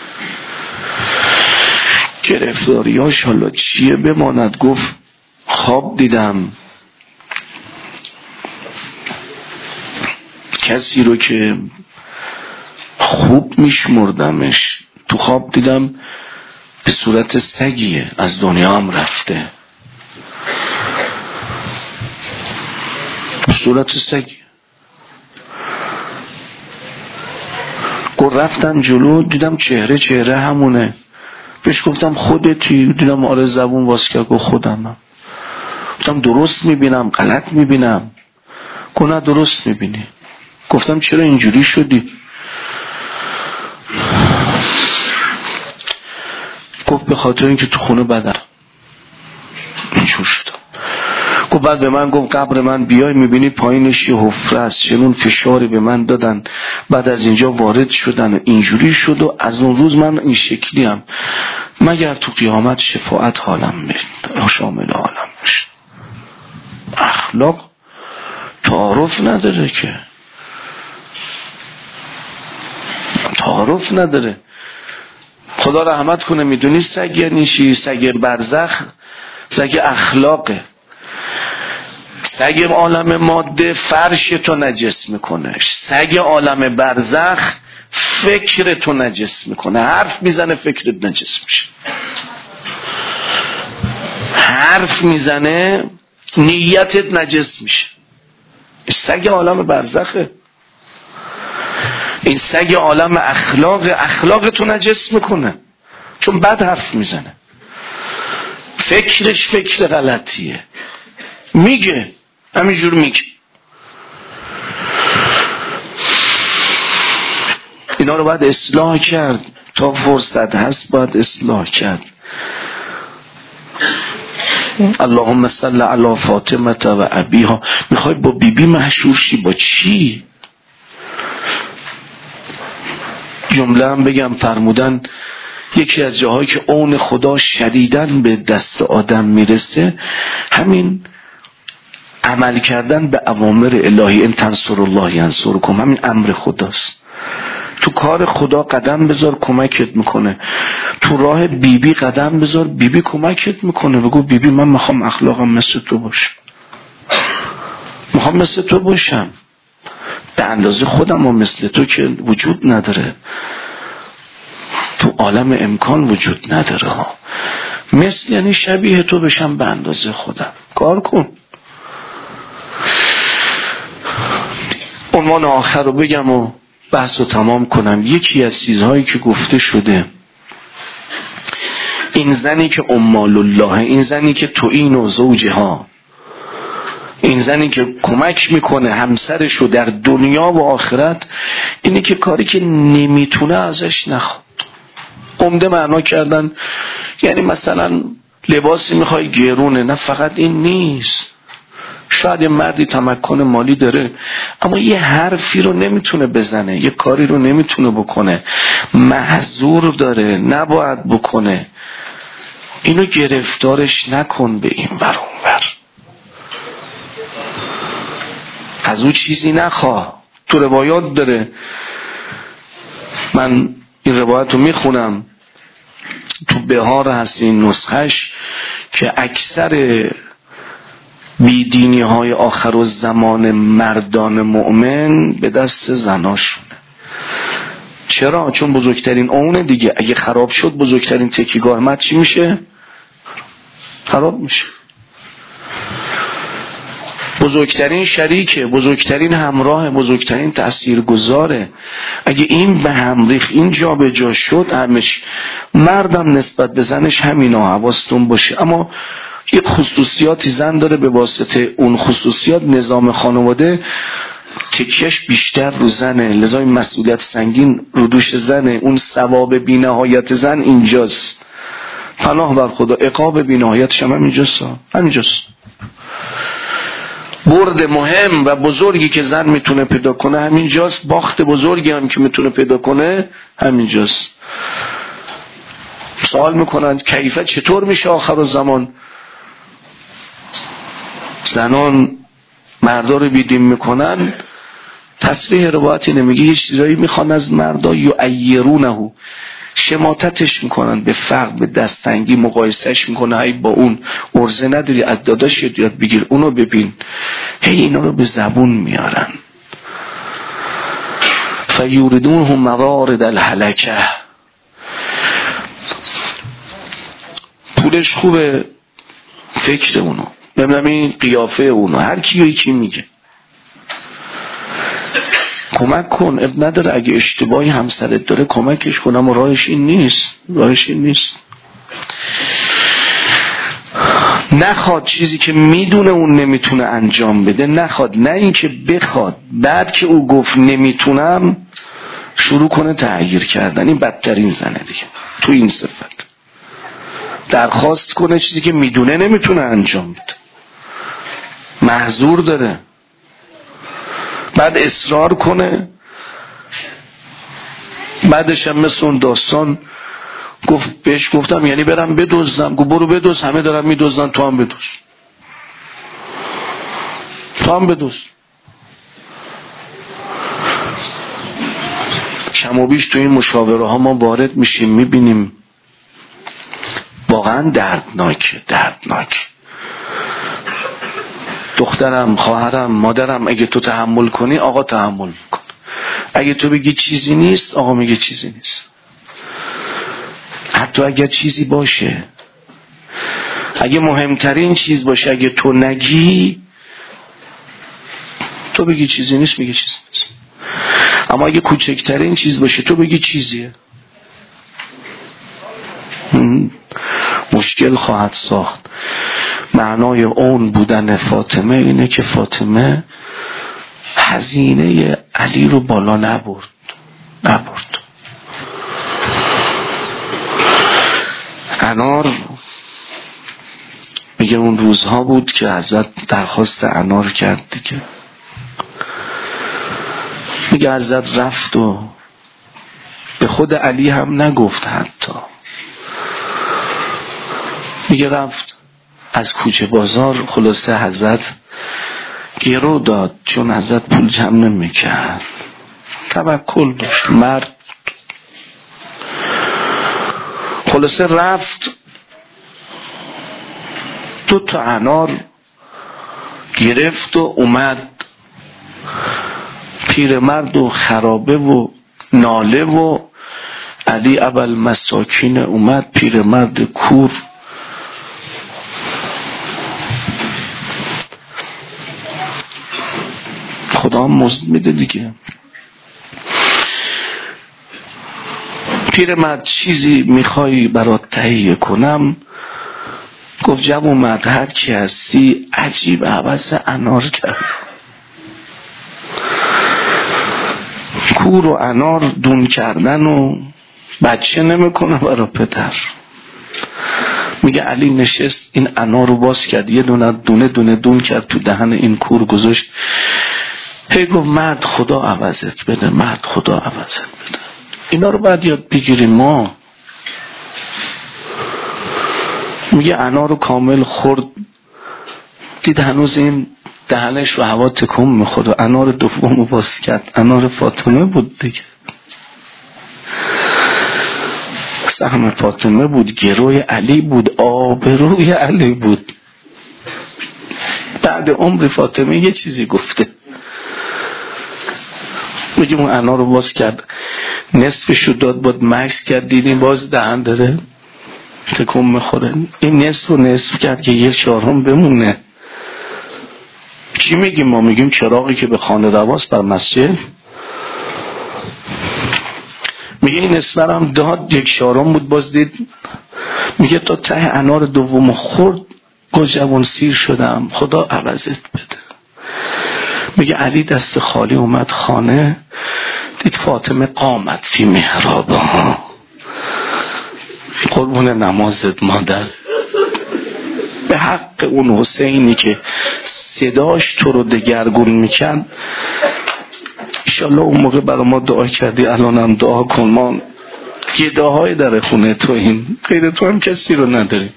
گرفتاریاش حالا چیه بماند. گفت خواب دیدم کسی رو که خوب میشمردمش، تو خواب دیدم به صورت سگیه، از دنیا هم رفته، به صورت سگیه. گفت رفتم جلو دیدم چهره چهره همونه. بهش گفتم خودتی؟ دیدم آره زبون واس کرد. گفت خودمم. گفتم درست میبینم غلط میبینم؟ گفت نه درست میبینی. گفتم چرا اینجوری شدی؟ گفت به خاطر اینکه تو خونه بدم اینجور شدم. گفت بعد به من گفت قبر من بیای میبینی پایینش یه حفره است، چنون فشاری به من دادن، بعد از اینجا وارد شدن، اینجوری شد و از اون روز من این شکلی هم، مگر تو قیامت شفاعت حالم میاد شامل عالم میشه. اخلاق تعارف نداره که، تعارف نداره. خدا رحمت کنه. میدونی سگ یعنی چی؟ سگ برزخ سگ اخلاقه. سگ عالم ماده فرش تو نجس میکنه، سگ عالم برزخ فکر تو نجس میکنه. حرف میزنه فکرت نجس میشه، حرف میزنه نیتت نجس میشه. سگ عالم برزخه. این سگ عالم اخلاق، اخلاق تو نجس میکنه چون بد حرف میزنه. فکرش فکر غلطیه، میگه همینجور میگه. اینا رو باید اصلاح کرد، تا فرصت هست باید اصلاح کرد. اللهم صل علی فاطمه و ابیها. میخوای با بیبی محشور شی؟ با چی؟ جمله هم بگم فرمودن یکی از جاهایی که اون خدا شدیداً به دست آدم میرسه همین عمل کردن به اوامر الهی. ان تنصروا الله ینصرکم، همین امر خداست. تو کار خدا قدم بذار کمکت میکنه. تو راه بیبی بی قدم بذار بیبی بی کمکت میکنه. بگو بیبی بی من میخوام اخلاقم مثل تو باشه، میخوام مثل تو باشم. به اندازه خودم و مثل تو که وجود نداره، تو عالم امکان وجود نداره ها. مثل یعنی شبیه تو بشم به اندازه خودم. کار کن. عنوان آخر رو بگم و بحث رو تمام کنم. یکی از چیزهایی که گفته شده، این زنی که امال الله، این زنی که تو این و زوجها، این زنی که کمک میکنه همسرشو در دنیا و آخرت، اینی که کاری که نمیتونه ازش نخواد. عمده معنا کردن یعنی مثلا لباسی میخوای گرونه، نه فقط این نیست. شاید یه مردی تمکن مالی داره اما یه حرفی رو نمیتونه بزنه، یه کاری رو نمیتونه بکنه، محظور داره، نباید بکنه. اینو گرفتارش نکن به این ور اون ور. از او چیزی نخواه، تو روایات داره، من این روایت رو میخونم تو بهار هست این نسخش، که اکثر بیدینی های آخر و زمان مردان مؤمن به دست زناشونه. چرا؟ چون بزرگترین اونه دیگه، اگه خراب شد بزرگترین تکیگاه مرد چی میشه؟ خراب میشه. بزرگترین شریکه، بزرگترین همراه، بزرگترین تاثیرگذاره. اگه این به هم ریخت، این جا به جا شد، همش مردم نسبت به زنش همینا، حواستون باشه. اما یک خصوصیاتی زن داره، به واسطه اون خصوصیات نظام خانواده تکیش بیشتر رو زنه، لذا این مسئولیت سنگین رو دوش زنه. اون ثواب بی‌نهایت زن اینجاست. پناه بر خدا، عقاب بی‌نهایتش هم همینجاست. همینجاست. برد مهم و بزرگی که زن میتونه پیدا کنه همینجاست. باخت بزرگی هم که میتونه پیدا کنه همینجاست. سوال میکنن کیفیت چطور میشه آخر الزمان؟ زنان مردا رو بیدین میکنن، تصریح روایتی نمیگه، یه چیزایی میخوان از مردا، یعیرونه، شماتتش میکنن، به فرق، به دستنگی مقایسهش میکنه. ای با اون ارزه نداری، از داداش یاد بگیر، اونو ببین. هی اینا رو به زبون میارن. فیوردونهم موارد الهلکه. پولش خوبه، فکر اونو، نمیدونم این قیافه اونو، هر کی یکی میگه. کمک کن، اب نداره، اگه اشتباهی همسرت داره کمکش کن، اما راهش این نیست. راهش این نیست. نخواد چیزی که میدونه اون نمیتونه انجام بده، نخواد. نه این که بخواد بعد که او گفت نمیتونم شروع کنه تغییر کردن. این بدترین زنه دیگه تو این صفت. درخواست کنه چیزی که میدونه نمیتونه انجام بده، محظور داره، بعد اصرار کنه. بعدش هم مثل اون داستان گفت، بهش گفتم یعنی برم بدزدم، گفت برو بدزد، همه دارن میدزدن، تو هم بدزد، تو هم بدزد. کم و بیش تو این مشاوره ها ما وارد میشیم، میبینیم واقعا دردناک دردناک. دخترم، خواهرم، مادرم، اگه تو تحمل کنی آقا تحمل میکن. اگه تو بگی چیزی نیست آقا میگه چیزی نیست. حتی اگر چیزی باشه، اگه مهمترین چیز باشه، اگه تو نگی، تو بگی چیزی نیست میگه چیزی نیست. اما اگه کوچکترین چیز باشه تو بگی چیزیه، مشکل خواهد ساخت. معنای اون بودن فاطمه اینه که فاطمه هزینه علی رو بالا نبرد نبرد انار میگه اون روزها بود که حضرت درخواست انار کرد دیگه. میگه حضرت رفت و به خود علی هم نگفت، حتی میگه رفت از کوچه بازار. خلاصه حضرت گرو داد، چون حضرت پول جمع نمیکرد، توکل داشت، مرد. خلاصه رفت دو تا انار گرفت و اومد. پیرمرد و خرابه و ناله و علی ابل مساکین اومد. پیرمرد کور خدا هم مزد میده دیگه. پیرمرد چیزی میخوای برات تهیه کنم؟ گفت جوون مرد هر کی هستی. عجیب عوض انار کرد. کور و انار دون کردن و بچه نمیکنه برا پدر. میگه علی نشست این انار رو باز کرد، یه دونه دونه دونه دون کرد تو دهن این کور گذاشت. هی گفت مرد خدا عوضت بده، مرد خدا عوضت بده. اینا رو باید یاد بگیریم ما. میگه انار رو کامل خورد، دید هنوز این دهنش رو هوا تکون میخورد و انار دوم رو باز کرد. انار فاطمه بود دیگه، سهم فاطمه بود، گروی علی بود، آبروی علی بود. بعد عمر فاطمه یه چیزی گفته، میگه اون انار رو باز کرد، نصفشو داد، بود مکس کرد، دیدیم باز دهن داره تکون میخوره. این نصف رو نصف کرد که یک چهارم بمونه. چی میگیم ما؟ میگیم چراغی که به خانه رواست بر مسجد. میگه این نصف هم داد، یک چهارم بود، باز دید. میگه تا ته انار دوم خورد گل جوان سیر شدم، خدا عوضت بده. میگه علی دست خالی اومد خانه، دید فاطمه قامت فی محرابها، قربون نمازت مادر، به حق اون حسینی که صداش تو رو دگرگون میکن. انشالله اون موقع برای ما دعا کردی، الان هم دعا کن. ما گداهای در خونه تو، این غیر تو هم کسی رو نداریم.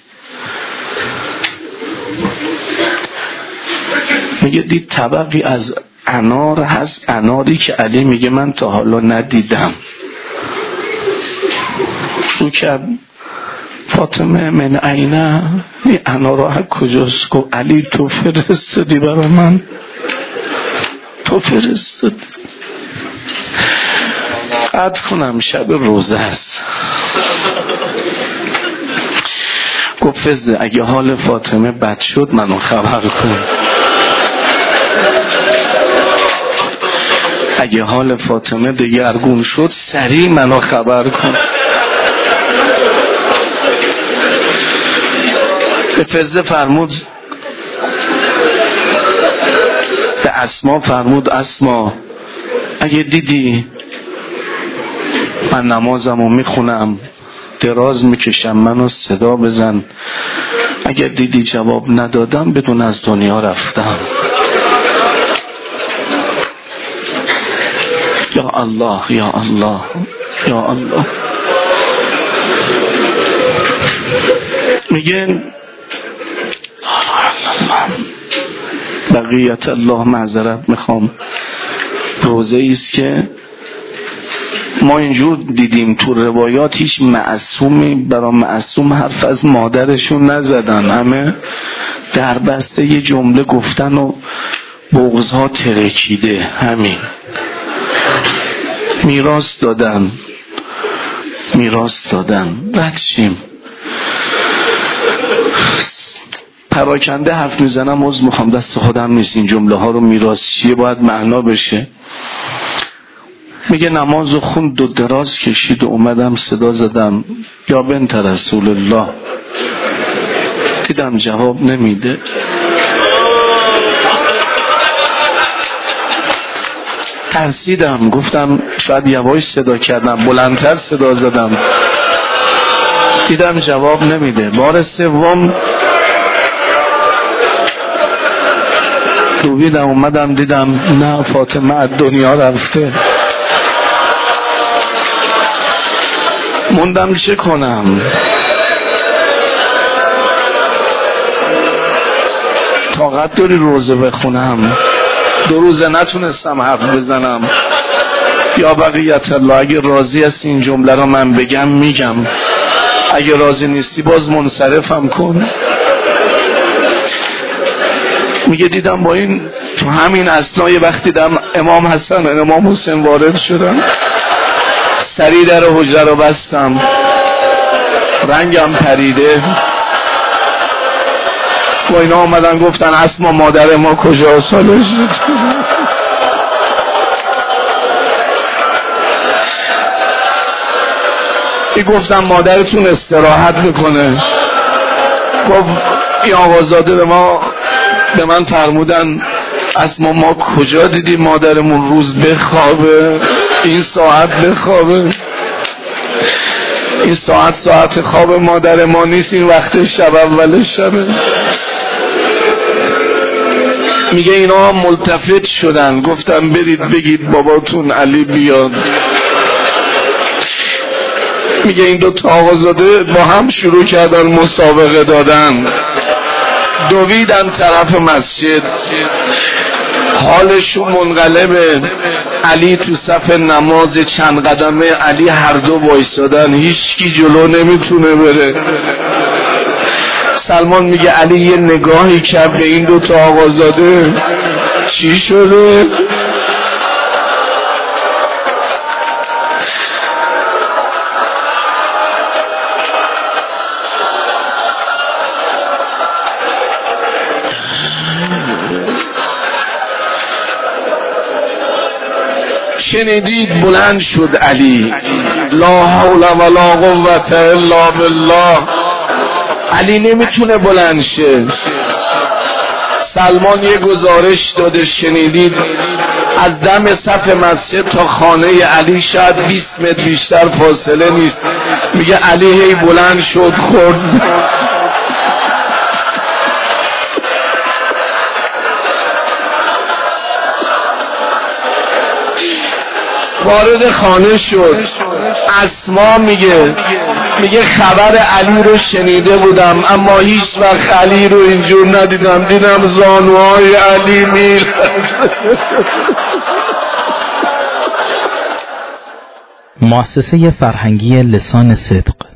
میگه دید طبقی از انار هست، اناری که علی میگه من تا حالا ندیدم. شو کرد فاطمه من عینه، این انار ها کجاست؟ گفت علی تو فرستادی برای من، تو فرستادی. قد کنم شب روزه است. گفت فزه اگه حال فاطمه بد شد منو خبر کن، اگه حال فاطمه دگرگون شد سریع منو خبر کن. به فزه فرمود، به اسما فرمود اسما اگه دیدی من نمازمو میخونم دراز میکشم منو صدا بزن، اگر دیدی جواب ندادم بدون از دنیا رفتم. یا الله یا الله یا الله. میگه بقیت الله، معذرت میخوام، روزه ایست که ما اینجور دیدیم تو روایات هیچ معصومی برای معصوم حرف از مادرشون نزدن، همه در بسته یه جمله گفتن و بغضها ترکیده. همین میراث دادن میراث دادن بچیم. پراکنده حرف میزنم، عذر میخوام، دست خودم نیست این جمله ها رو. میراث چیه باید معنا بشه. میگه نماز و خوند و دراز کشید و اومدم صدا زدم یا بنت رسول الله، دیدم جواب نمیده. ترسیدم، گفتم شاید یواش صدا کردم، بلندتر صدا زدم، دیدم جواب نمیده. بار سوم دویدم اومدم دیدم نه فاطمه از دنیا رفته. موندم چه کنم؟ طاقت داری روزه بخونم؟ دو روزه نتونستم حرف بزنم. یا بقیت الله اگه راضی هستی این جمله رو من بگم میگم، اگه راضی نیستی باز منصرفم کن. میگه دیدم با این تو همین اثنای وقتی دیدم امام حسن و امام حسین وارد شدن، سری در حجره رو بستم، رنگم پریده. با اینا آمدن گفتن اسما مادر ما کجا؟ سالش ای گفتم مادرتون استراحت میکنه. گفت این آقازاده به ما به من فرمودن اسما ما کجا دیدیم مادرمون روز بخوابه، این ساعت بخوابه، این ساعت ساعت خواب مادر ما نیست، این وقت شب اول شبه. میگه اینا ملتفت شدن، گفتم برید بگید باباتون علی بیاد. میگه این دو تا آقازاده با هم شروع کردن مسابقه دادن. دویدن طرف مسجد، حالشون منقلبه. علی تو صف نماز چند قدمه علی هر دو وایسادن، هیچ کی جلو نمیتونه بره. سلمان میگه علی یه نگاهی کرد به این دو تا آقازاده، چی شده؟ شنیدید بلند شد علی، لا حول ولا قوة الا بالله. علی نمیتونه بلند شه. سلمان یه گزارش داده شنیدید از دم صف مسجد تا خانه علی شاید بیست متر بیشتر فاصله نیست. میگه علی هی بلند شد خورد، وارد خانه شد. اسما میگه میگه خبر علی رو شنیده بودم اما هیچ وقت علی رو اینجور ندیدم، دیدم زانوهای علی میل. مؤسسه فرهنگی لسان صدق